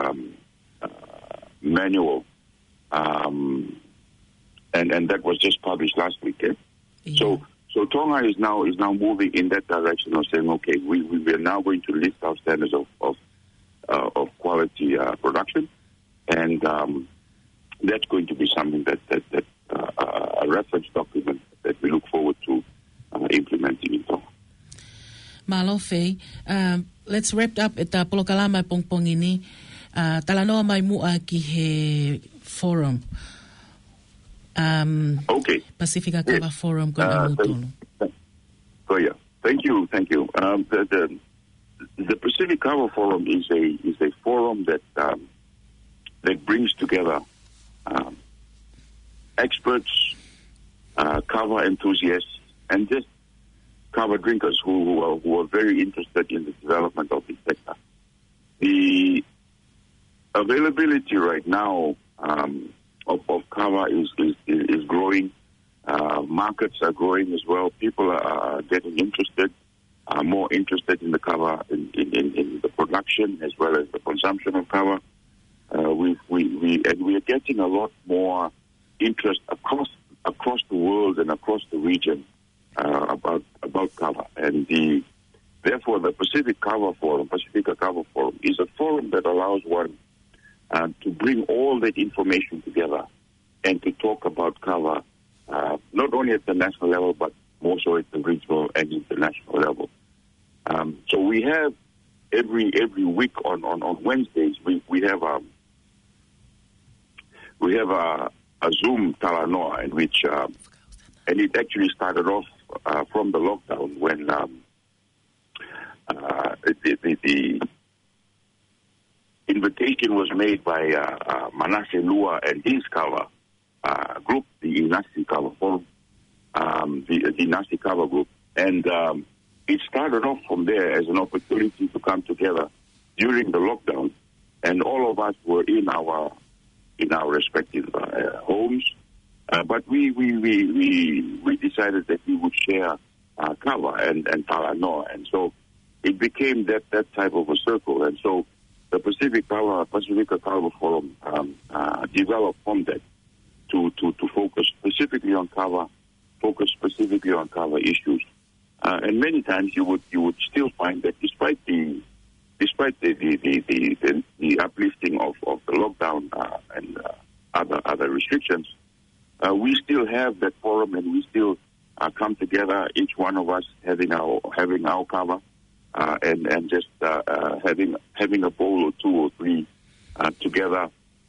manual, and that was just published last week. Yeah. So Tonga is now moving in that direction of saying, okay, we are now going to lift our standards of quality production, and that's going to be something that a reference document that we look forward to implementing in Tonga. Malofe, let's wrap up at the Polokalama Pongpongini. Talanoa mai mua ki he forum. Okay. Pacifica Cover Forum. Thank you. The Pacific Cover Forum is a forum that brings together experts, cover enthusiasts, and just cover drinkers who are very interested in the development of this sector. availability right now of cover is growing. Markets are growing as well. People are getting interested, more interested in the cover, in the production as well as the consumption of cover. We are getting a lot more interest across the world and across the region about cover, and therefore the Pacifica Cover Forum is a forum that allows one to bring all that information together and to talk about cover, not only at the national level but more so at the regional and international level. So we have every week on Wednesdays we have a Zoom Talanoa in which and it actually started off from the lockdown when the invitation was made by Manasseh Lua and his cover group, the Inasi Cover Forum, the Inasi Cover Group, and it started off from there as an opportunity to come together during the lockdown, and all of us were in our respective homes, but we decided that we would share cover and Talanoa, and so it became that type of a circle, and so the Pacifica Cover Forum developed from that to focus specifically on cover issues, and many times you would still find that despite the uplifting of the lockdown and other restrictions, we still have that forum, and we still come together, each one of us having our cover, and just having a bowl or two or three together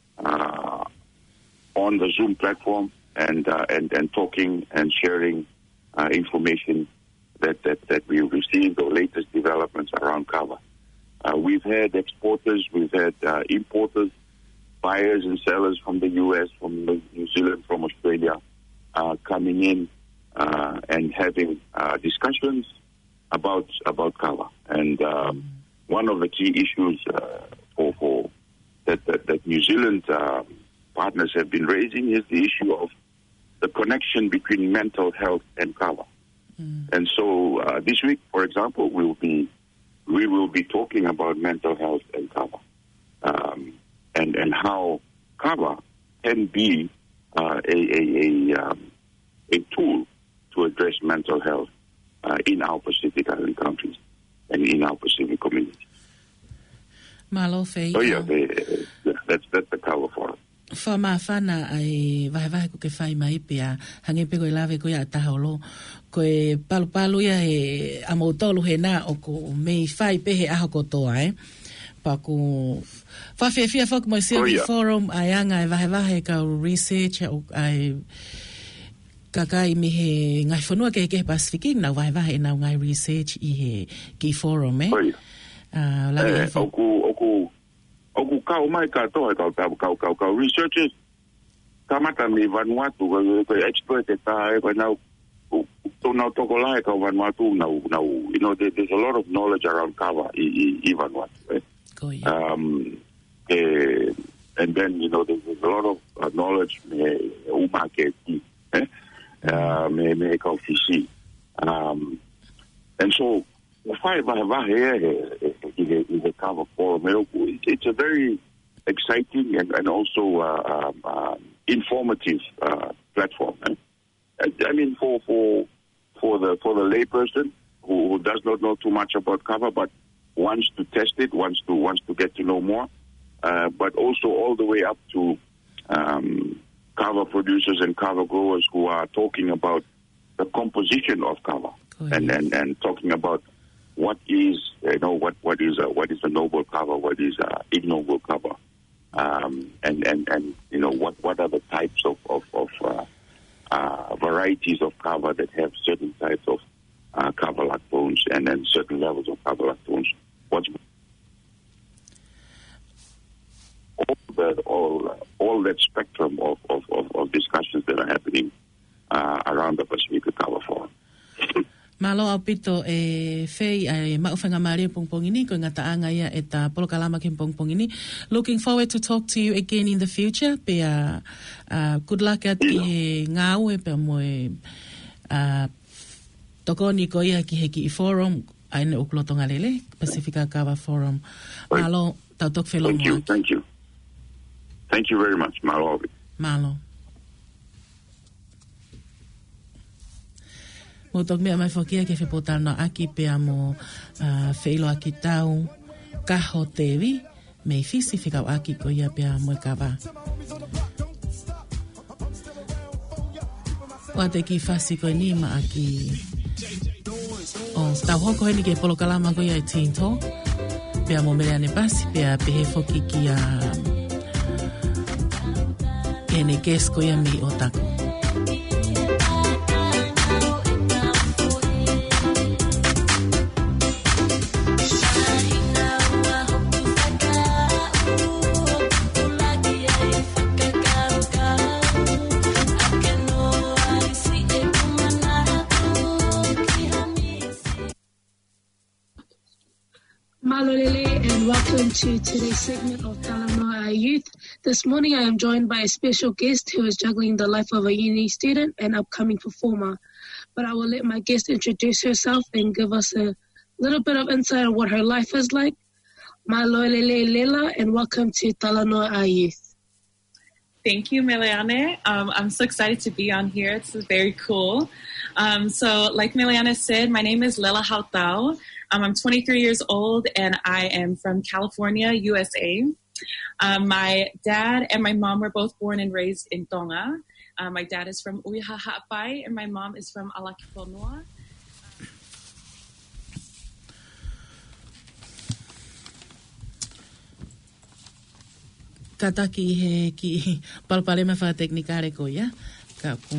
on the Zoom platform, and talking and sharing information that we received, the latest developments around cover. We've had exporters, we've had importers, buyers and sellers from the U.S., from New Zealand, from Australia, coming in and having discussions about cover. And one of the key issues for that New Zealand partners have been raising is the issue of the connection between mental health and cover. And so this week, for example, we will be talking about mental health and cover, and how cover can be a tool to address mental health in our Pacific Island countries and in our Pacific communities. Malo fei. So yeah, that's the cover for it. Whamawhana ai vai ko ke whai mai pia hange pe koe lawe koe a taholo koe palu ia he amautolu he nā o ko mei whai pehe aho kotoa pa ko whawhiawhia whaku mai Silvi Forum ai anga ai vahe ka research o ai kakai mi he ngai whanua ke Pasifiki nau vahe nau ngai research i he ki forum Oku kau mai katoa kau researchers kamata mi Vanuatu ko expert ta ko now toko lai kau Vanuatu now you know there's a lot of knowledge around cover in Vanuatu and then you know there's a lot of knowledge me umake me kau fisi and so is a cover forum. It's a very exciting and also informative platform. I mean, for the layperson who does not know too much about cover, but wants to test it, wants to get to know more, but also all the way up to cover producers and cover growers who are talking about the composition of cover and talking about what is a noble cover, what is a ignoble cover, and you know what are the types of varieties of cover that have certain types of cover lactones and then certain levels of cover lactones. All that spectrum of discussions that are happening around the Pacifica Cover Forum. Malo au pito e fei ai mauwhanga Maria Pongpongini ko ngata anga ia e ta Polokalama ki Pongpongini. Looking forward to talk to you again in the future. Pea good luck at ki he ngāu e pea moe tokoni ko ia ki he ki I forum aine uklotonga lele Pacifica Kava Forum. Malo tau tok whelonga. Thank you very much. Malo. Malo. Mo tok mea mai whakia ke whipotal no aki pea mo whailo aki tau kaho tewi mei fisi whikau aki ko ia pea mo kawa. Oa te ki whasi ko ni ma aki tau hoko heni ke Polokalama ko ia I tinto pea mo meleane pasi pea pehe whoki ki ene kes ko ia mi o tako. Malolele and welcome to today's segment of Talanoa Youth. This morning I am joined by a special guest who is juggling the life of a uni student and upcoming performer. But I will let my guest introduce herself and give us a little bit of insight on what her life is like. Malolele Lela and welcome to Talanoa Youth. Thank you, Meleane. I'm so excited to be on here. It's very cool. So like Meleane said, my name is Lela Hautau. I'm 23 years old and I am from California, USA. My dad and my mom were both born and raised in Tonga. My dad is from Uihaha'apai and my mom is from Alakiponua. Kataki he ki palpale ma fa teknikare ko ia ka ku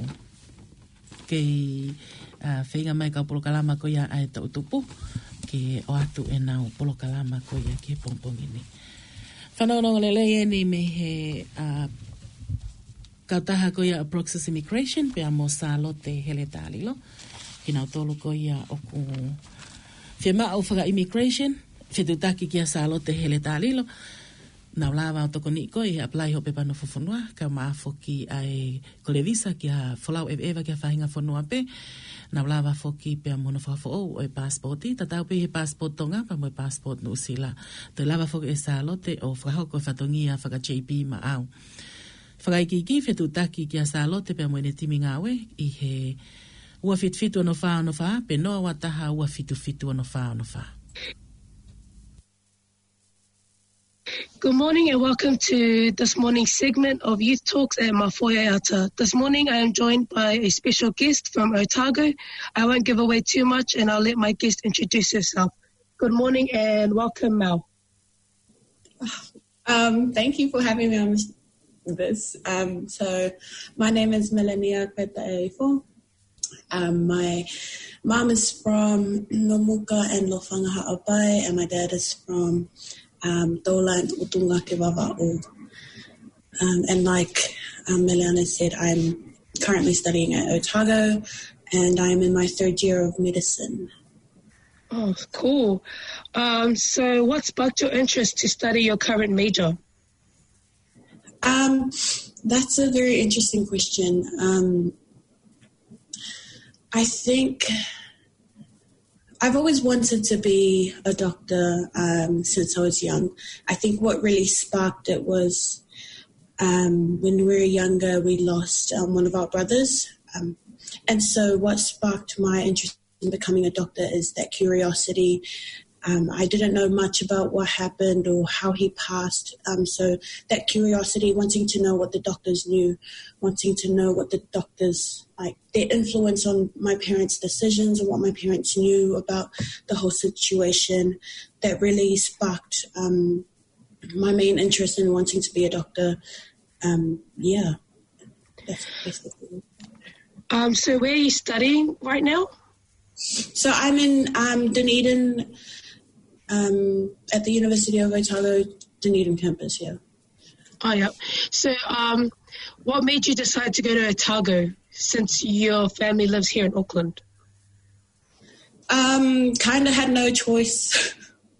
ke whenga mai ka Polokalama ko ia ai tau tupu ke o atu e nau Polokalama ko ia ki Pongpongini. Whanau lele e ni me he kautaha ko ia Proxys Immigration pe a mo Salote hele tālilo ki nau tolu ko ia o ku whima au whaka immigration whetutaki ki a Salote hele tālilo nau lawa o toko ni ko I apply ho pepa no fofonua ka maafo ki ai kole visa ki a folau eva ki a whahinga fonua pe nau lawa foki pe a mono whafo o e passporti tatau pe he passport tonga pa mo e passport no sila te lawa foki e Salote o whahoko whatongia whaka JP ma au whakaikiki whetutaki ki a Salote pe a mo ene timi ngawe I he ua fitu ano wha pe noa wataha ua fitu ano wha Good morning and welcome to this morning's segment of Youth Talks at Mafoiaiata. This morning I am joined by a special guest from Otago. I won't give away too much and I'll let my guest introduce herself. Good morning and welcome, Mel. Thank you for having me on this. So my name is Melania Kwetaeifo. My mom is from Nomuka and Lofangaha'apai and my dad is from Tola and Utunga ke Vava'u. And like Meliana said, I'm currently studying at Otago and I'm in my third year of medicine. Oh, cool. So what sparked your interest to study your current major? That's a very interesting question. I think I've always wanted to be a doctor since I was young. I think what really sparked it was when we were younger, we lost one of our brothers. And so what sparked my interest in becoming a doctor is that curiosity. I didn't know much about what happened or how he passed. So that curiosity, wanting to know what the doctors knew, wanting to know what the doctors, like their influence on my parents' decisions and what my parents knew about the whole situation, that really sparked my main interest in wanting to be a doctor. Yeah, that's basically it. So where are you studying right now? So I'm in Dunedin, at the University of Otago, Dunedin campus, yeah. Oh, yeah. So what made you decide to go to Otago since your family lives here in Auckland? Kind of had no choice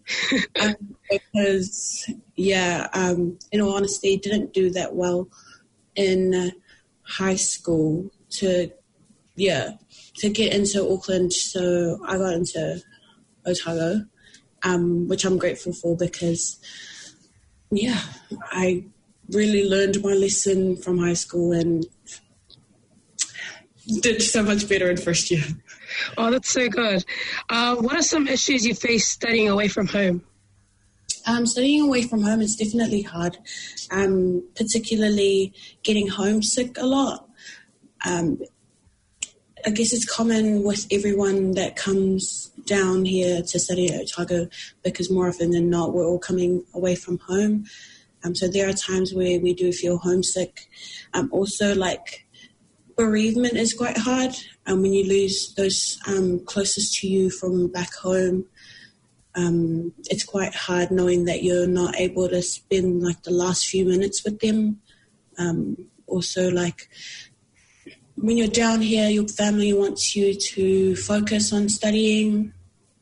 because, in all honesty, didn't do that well in high school to get into Auckland. So I got into Otago, which I'm grateful for because, I really learned my lesson from high school and did so much better in first year. Oh, that's so good. What are some issues you face studying away from home? Studying away from home is definitely hard, particularly getting homesick a lot. I guess it's common with everyone that comes down here to study at Otago because more often than not, we're all coming away from home. So there are times where we do feel homesick. Also, bereavement is quite hard. When you lose those closest to you from back home, it's quite hard knowing that you're not able to spend the last few minutes with them. Also, when you're down here, your family wants you to focus on studying.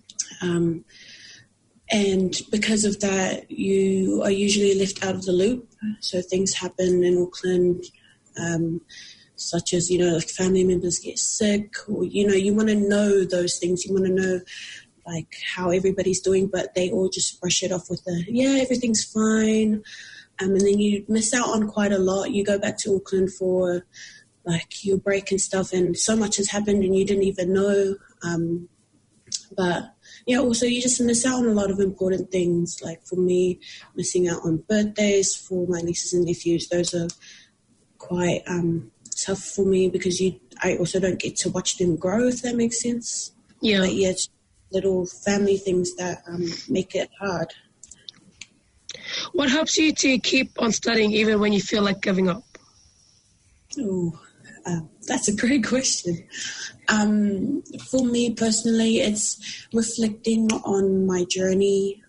And because of that, you are usually left out of the loop. So things happen in Auckland, such as, family members get sick or, you want to know those things. You want to know, how everybody's doing, but they all just brush it off with everything's fine. And then you miss out on quite a lot. You go back to Auckland for, your break and stuff, and so much has happened and you didn't even know. But also you just miss out on a lot of important things. For me, missing out on birthdays for my nieces and nephews. Those are quite tough for me because I also don't get to watch them grow, if that makes sense. Yeah. It's little family things that make it hard. What helps you to keep on studying even when you feel like giving up? Oh, that's a great question. For me personally, it's reflecting on my journey.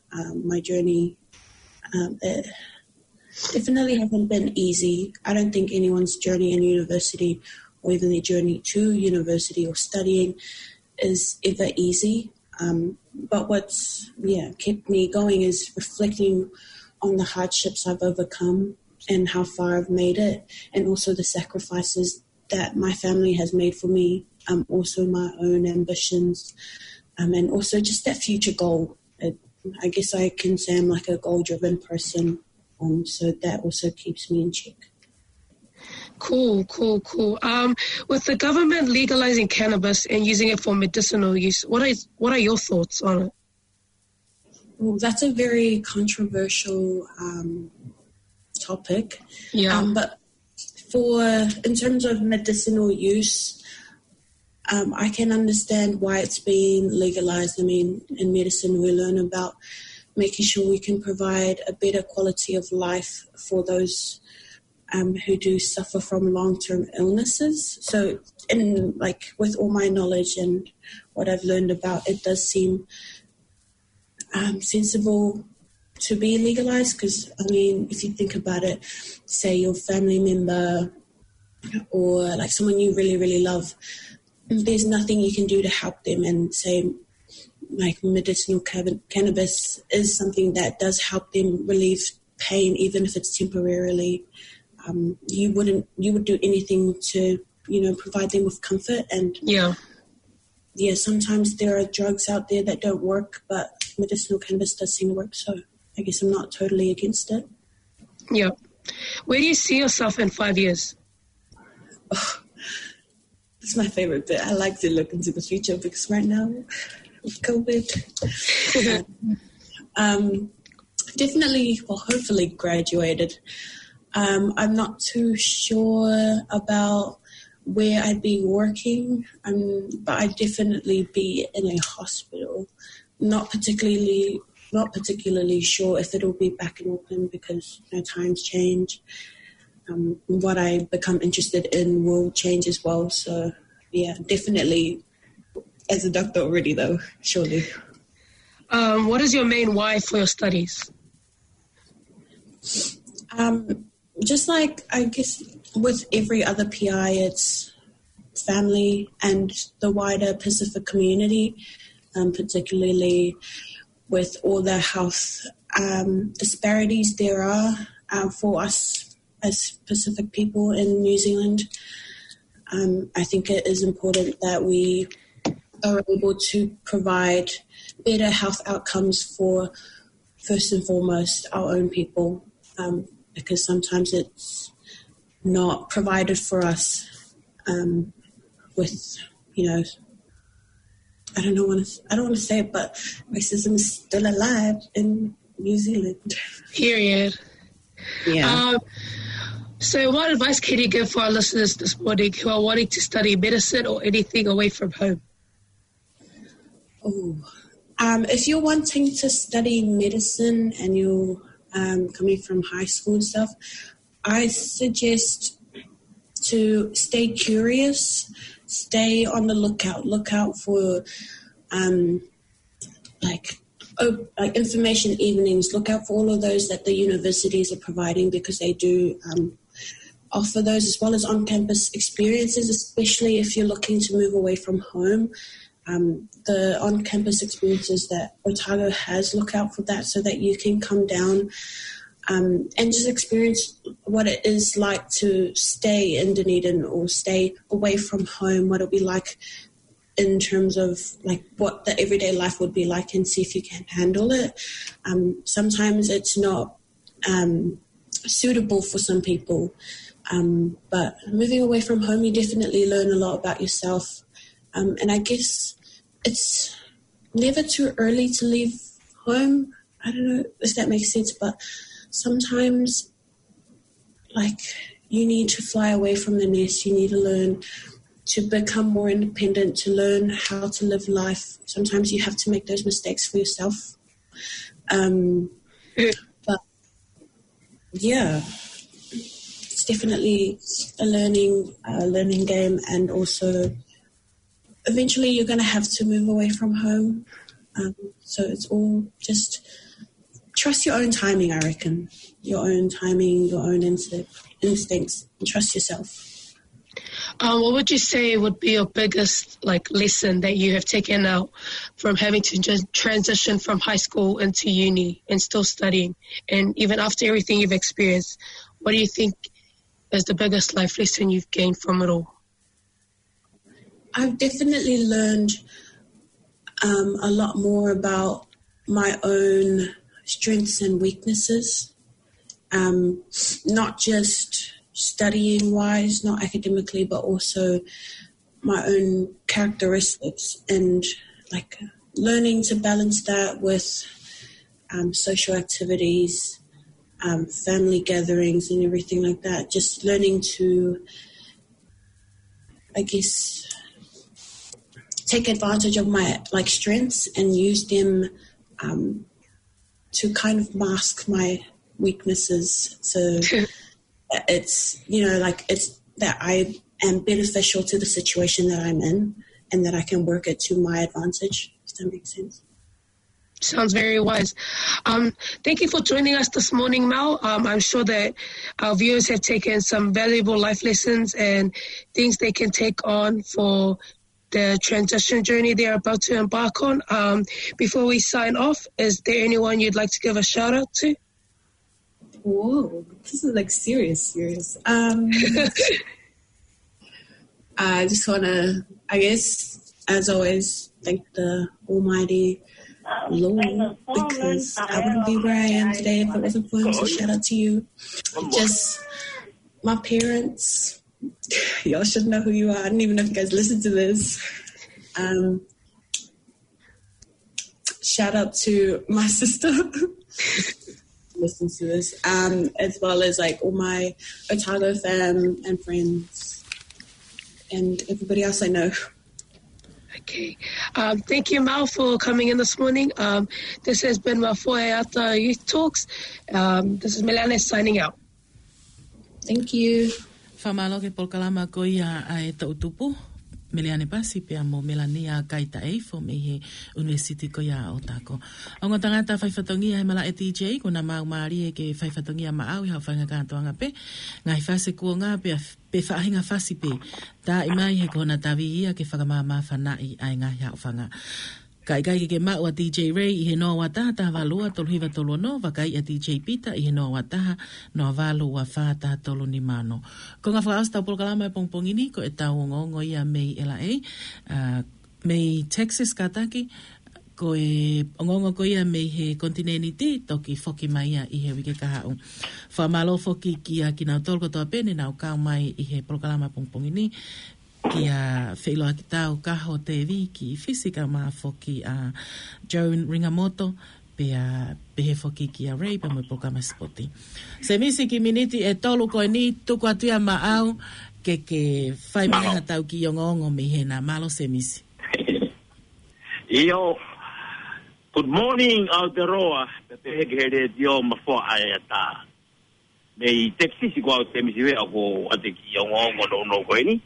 It definitely hasn't been easy. I don't think anyone's journey in university or even their journey to university or studying is ever easy. But what's kept me going is reflecting on the hardships I've overcome and how far I've made it, and also the sacrifices that my family has made for me, also my own ambitions, and also just that future goal. I guess I can say I'm a goal-driven person, so that also keeps me in check. Cool. With the government legalizing cannabis and using it for medicinal use, what are your thoughts on it? Well, that's a very controversial topic. Yeah. But in terms of medicinal use, I can understand why it's being legalized. I mean, in medicine, we learn about making sure we can provide a better quality of life for those who do suffer from long-term illnesses. So, with all my knowledge and what I've learned about, it does seem sensible to be legalized because, if you think about it, say your family member or someone you really, really love, there's nothing you can do to help them, and say medicinal cannabis is something that does help them relieve pain, even if it's temporarily. You would do anything to, provide them with comfort. And sometimes there are drugs out there that don't work, but medicinal cannabis does seem to work. So I guess I'm not totally against it. Yeah. Where do you see yourself in 5 years? Oh, that's my favorite bit. I like to look into the future because right now with COVID, definitely, hopefully graduated. I'm not too sure about where I'd be working, but I'd definitely be in a hospital. Not particularly sure if it'll be back in Auckland because times change. What I become interested in will change as well. So, definitely as a doctor already, though, surely. What is your main why for your studies? Just I guess with every other PI, it's family and the wider Pacific community. particularly with all the health disparities there are for us as Pacific people in New Zealand. I think it is important that we are able to provide better health outcomes for, first and foremost, our own people, because sometimes it's not provided for us with, I don't want to say it, but racism is still alive in New Zealand. Period. Yeah. So what advice can you give for our listeners this morning who are wanting to study medicine or anything away from home? If you're wanting to study medicine and you're coming from high school and stuff, I suggest to stay curious, stay on the lookout. Look out for information evenings. Look out for all of those that the universities are providing, because they do offer those, as well as on-campus experiences, especially if you're looking to move away from home. The on-campus experiences that Otago has, look out for that so that you can come down and just experience what it is like to stay in Dunedin or stay away from home, what it'll be like in terms of like what the everyday life would be like, and see if you can handle it. Sometimes it's not suitable for some people, but moving away from home, you definitely learn a lot about yourself. And I guess it's never too early to leave home. I don't know if that makes sense, but sometimes, like, you need to fly away from the nest. You need to learn to become more independent, to learn how to live life. Sometimes you have to make those mistakes for yourself. But, yeah, it's definitely a learning game, and also eventually you're going to have to move away from home. So it's all just trust your own timing, I reckon. Your own timing, your own instincts, and trust yourself. What would you say would be your biggest lesson that you have taken out from having to just transition from high school into uni and still studying? And even after everything you've experienced, what do you think is the biggest life lesson you've gained from it all? I've definitely learned a lot more about my own strengths and weaknesses, not just studying-wise, not academically, but also my own characteristics, and learning to balance that with social activities, family gatherings and everything like that. Just learning to, I guess, take advantage of my strengths and use them to kind of mask my weaknesses. So it's, it's that I am beneficial to the situation that I'm in, and that I can work it to my advantage, if that makes sense. Sounds very wise. Thank you for joining us this morning, Mel. I'm sure that our viewers have taken some valuable life lessons and things they can take on for the transition journey they're about to embark on. Before we sign off, is there anyone you'd like to give a shout out to? Whoa, this is serious. I just want to, I guess, as always, thank the Almighty Lord, because I wouldn't be where I am today if it wasn't for him. So shout out to you. Just my parents. Y'all should know who you are. I don't even know if you guys listen to this. Shout out to my sister. Listen to this. As well as all my Otago fam and friends and everybody else I know. Okay. Thank you, Mal, for coming in this morning. This has been Mafoeata Youth Talks. This is Melane signing out. Thank you. Whamalo ke polkalama ko ia ai tautupu. Meleane pasi pia mo Melania kaita e fo me he university ko ia Otago. Ang tangata whaiwhatongi ai mala e TJ ko na mau maari e ke whaiwhatongi a maau i hau whainga kātoanga pe. Ngai whase kua ngā pe whaahinga whasi pe. Tā imai he kona tawi ia ke whakamama whanai ai ngā hau whanga. Kai ke mau a DJ Ray I he noa wataha taha valua tolu hiva tolu no, wakai a DJ Peter I he noa wataha noa valu wa whātaha tolu ni mano. Ko ngā whaasta polokalama e pongpongini, ko e tau ngongo ia mei LA, mei Texas kataki, ko e ngongo ko ia mei he kontineniti, toki foki mai ia I he wike kahau. Whamalo foki ki a kinau tolu kotoa pene, nau kau mai I he polokalama pongpongini, kia wheloa ki tau kaho te wiki fisika maa foki a Joan Ringamoto pea pehe foki ki a Ray pa mo pokama spoti. Se misi ki miniti e tolu koe ni tuku atua ma au ke whai meha tau ki yongongo mi hena malo se misi. Iyo, good morning Aotearoa, te heke here dio mawha ai ata. Mei teksisi kwa se misi wea ko ate ki yongongo no koe ni.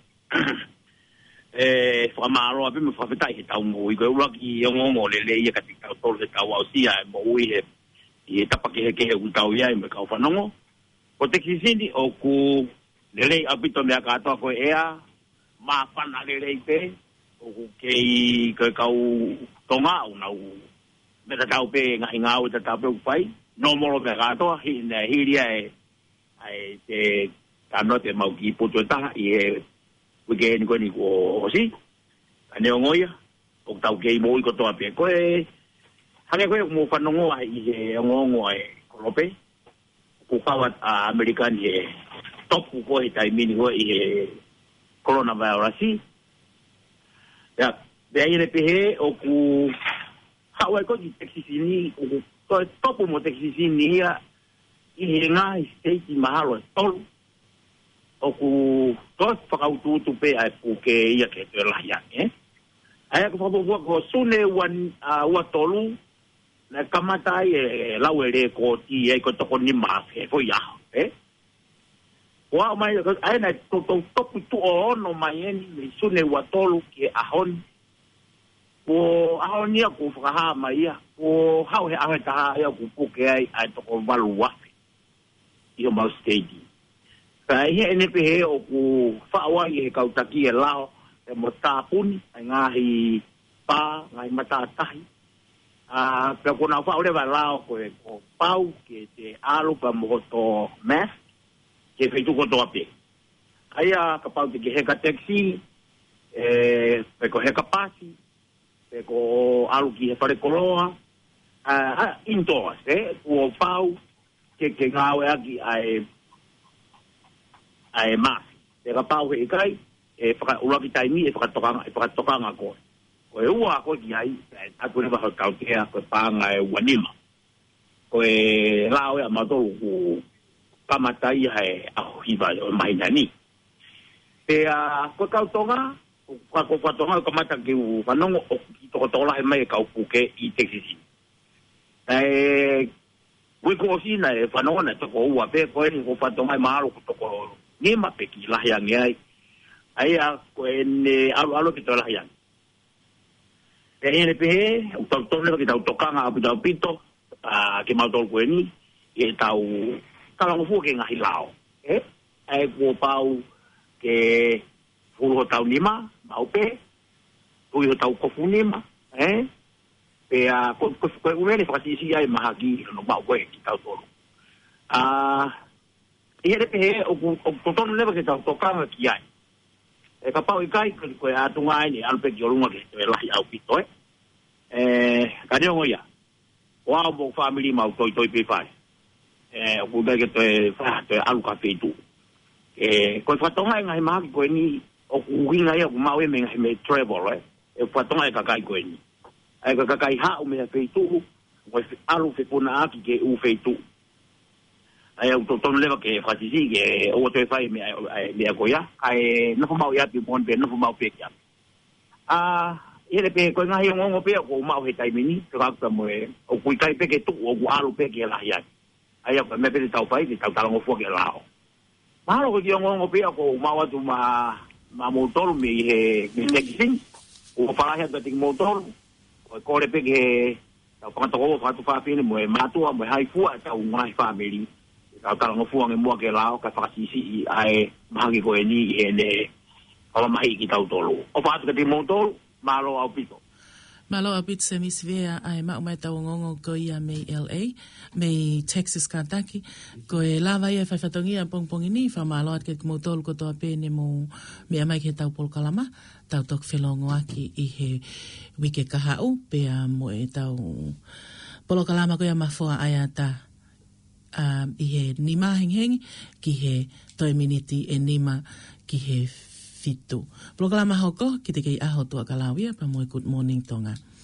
Whamaro ape me whawhetai he tau mo I koe uraki ngongo le ia kati tau tolu he tau au sia mo ui he tapake he kehe utau ia me kau whanongo. Ko te kisini o ku le apito mea katoa koe ea maa whana le pe o ku kei koe kau tonga au nau me ta tau pe ngahi ngau ta tau pe upai no moro mea katoa hiria e te tanote mau ki puto taha I he wike ni koe ni ko si ane o ngoia o tau kei mo I ko toa pe koe hange koe mo whanongo ai I he ngongo ai kolope ku kawat American he topu koe tai mini koe I he coronavirus ya bea ine pehe o ku hawai koe ki teksisini o ku topu mo teksisini ia I he ngai state mahalo tolu o ku tos whakaututu pe ai puke ia ke te lahia, Ai aku whapupua ko sune ua tolu na kamatai e lau ere ko ti e ko toko ni mafe fo ia, Wa mai ai na topu tu o ono mai eni me sune ua tolu ke ahon. Ko ahon ia ku whakaha mai ia, ko hau he ahe taha ia ku puke ai toko walu wafe. Io mau stegi. Kai he ene pehe o ku whaua I he kautaki e lao e mo tāpuni ai ngahi pā, ngahi matatahi. Pea kona whaure wa lao koe ko pau ke te alo pa mohoto math ke whaituko toa pe. Aia ka pau te ke heka taxi, pe ko heka pasi, pe ko alo ki he whare koloa, indoors, Kua pau ke ngawe aki ai mas e ka pau he kai e whaka uraki taimi e whakatokanga koe koe ua koe ki ai aku ne waha kautea koe panga e wanima koe lao e a matolu ku kamatai hae aho hiva o mahinani pe koe kautonga koe kautonga kamata ki u whanongo o ki tokotola he mai e kaupuke I teksisi koe kosi na e whanongo na toko ua pe koe ni koe whatonga e mahalo ku toko ni ma pe ki lahiang ai a ko en alo ki to lahiang e ene pe o to le ki tau tokanga apu tau pito ke mau tol ko ni e tau kala fu ke ngahi lao ai ko pau ke fu tau nima mau pe ko tau ko fu nima pe ko uveni fa si ai mahaki no mau ko ki tau tolo Ia pe o tonu leva ke tau tokanga ki ai. E ka pau I kai ko atunga ai ni alpe ki olunga ke te lahi au pito ka neo ia. Wa mo family mau toi pe fai. O ku ke te alu ka feitu. Ko fatonga ngai mahi ko ni o ku hinga ia ku mau me ngai me travel E fatonga ka kai ko ni. Ai ka kai ha o me feitu ko alu fe puna aki ke u feitu. Ai o tonu leva ke fatisi ke o te fai me ko ia ai no mau ia pi bon pe no mau pe ia ele pe ko ngai ngo pe ko mau he tai mini ka mo o ku kai pe ke tu o alu pe ke la ia ai ko me pe tau fai ke tau talo fo ke lao malo ko ngo pe ko mau atu ma motor me he me ke o para he da ting motor ko le pe ke tau pa to fa tu fa fine mo matu mo hai fu tau ngai family Kalau ngafuang e mua ke lao ka whakasisi ai mahangi koe ni ene kawa mahi ki tau tolu. O whaatu ka te motolu, malo au pito. Malo a bit se misvea ai ma mai tau ngongo ko ia me LA, me Texas Kentucky, ko e lava ia whaifatongia pongpongi ni, wha malo at ke kumotolu ko toa pēne mo mea mai ke tau Polokalama, tau tok whelongo aki i he wike kahau, pea mo e tau Polokalama ko ia mawhoa ai ata i he nima henghengi, ki he toi miniti e nima ki he fitu. Polokalama hoko, ki te kei aho tua kalawia, pa moe good morning tonga.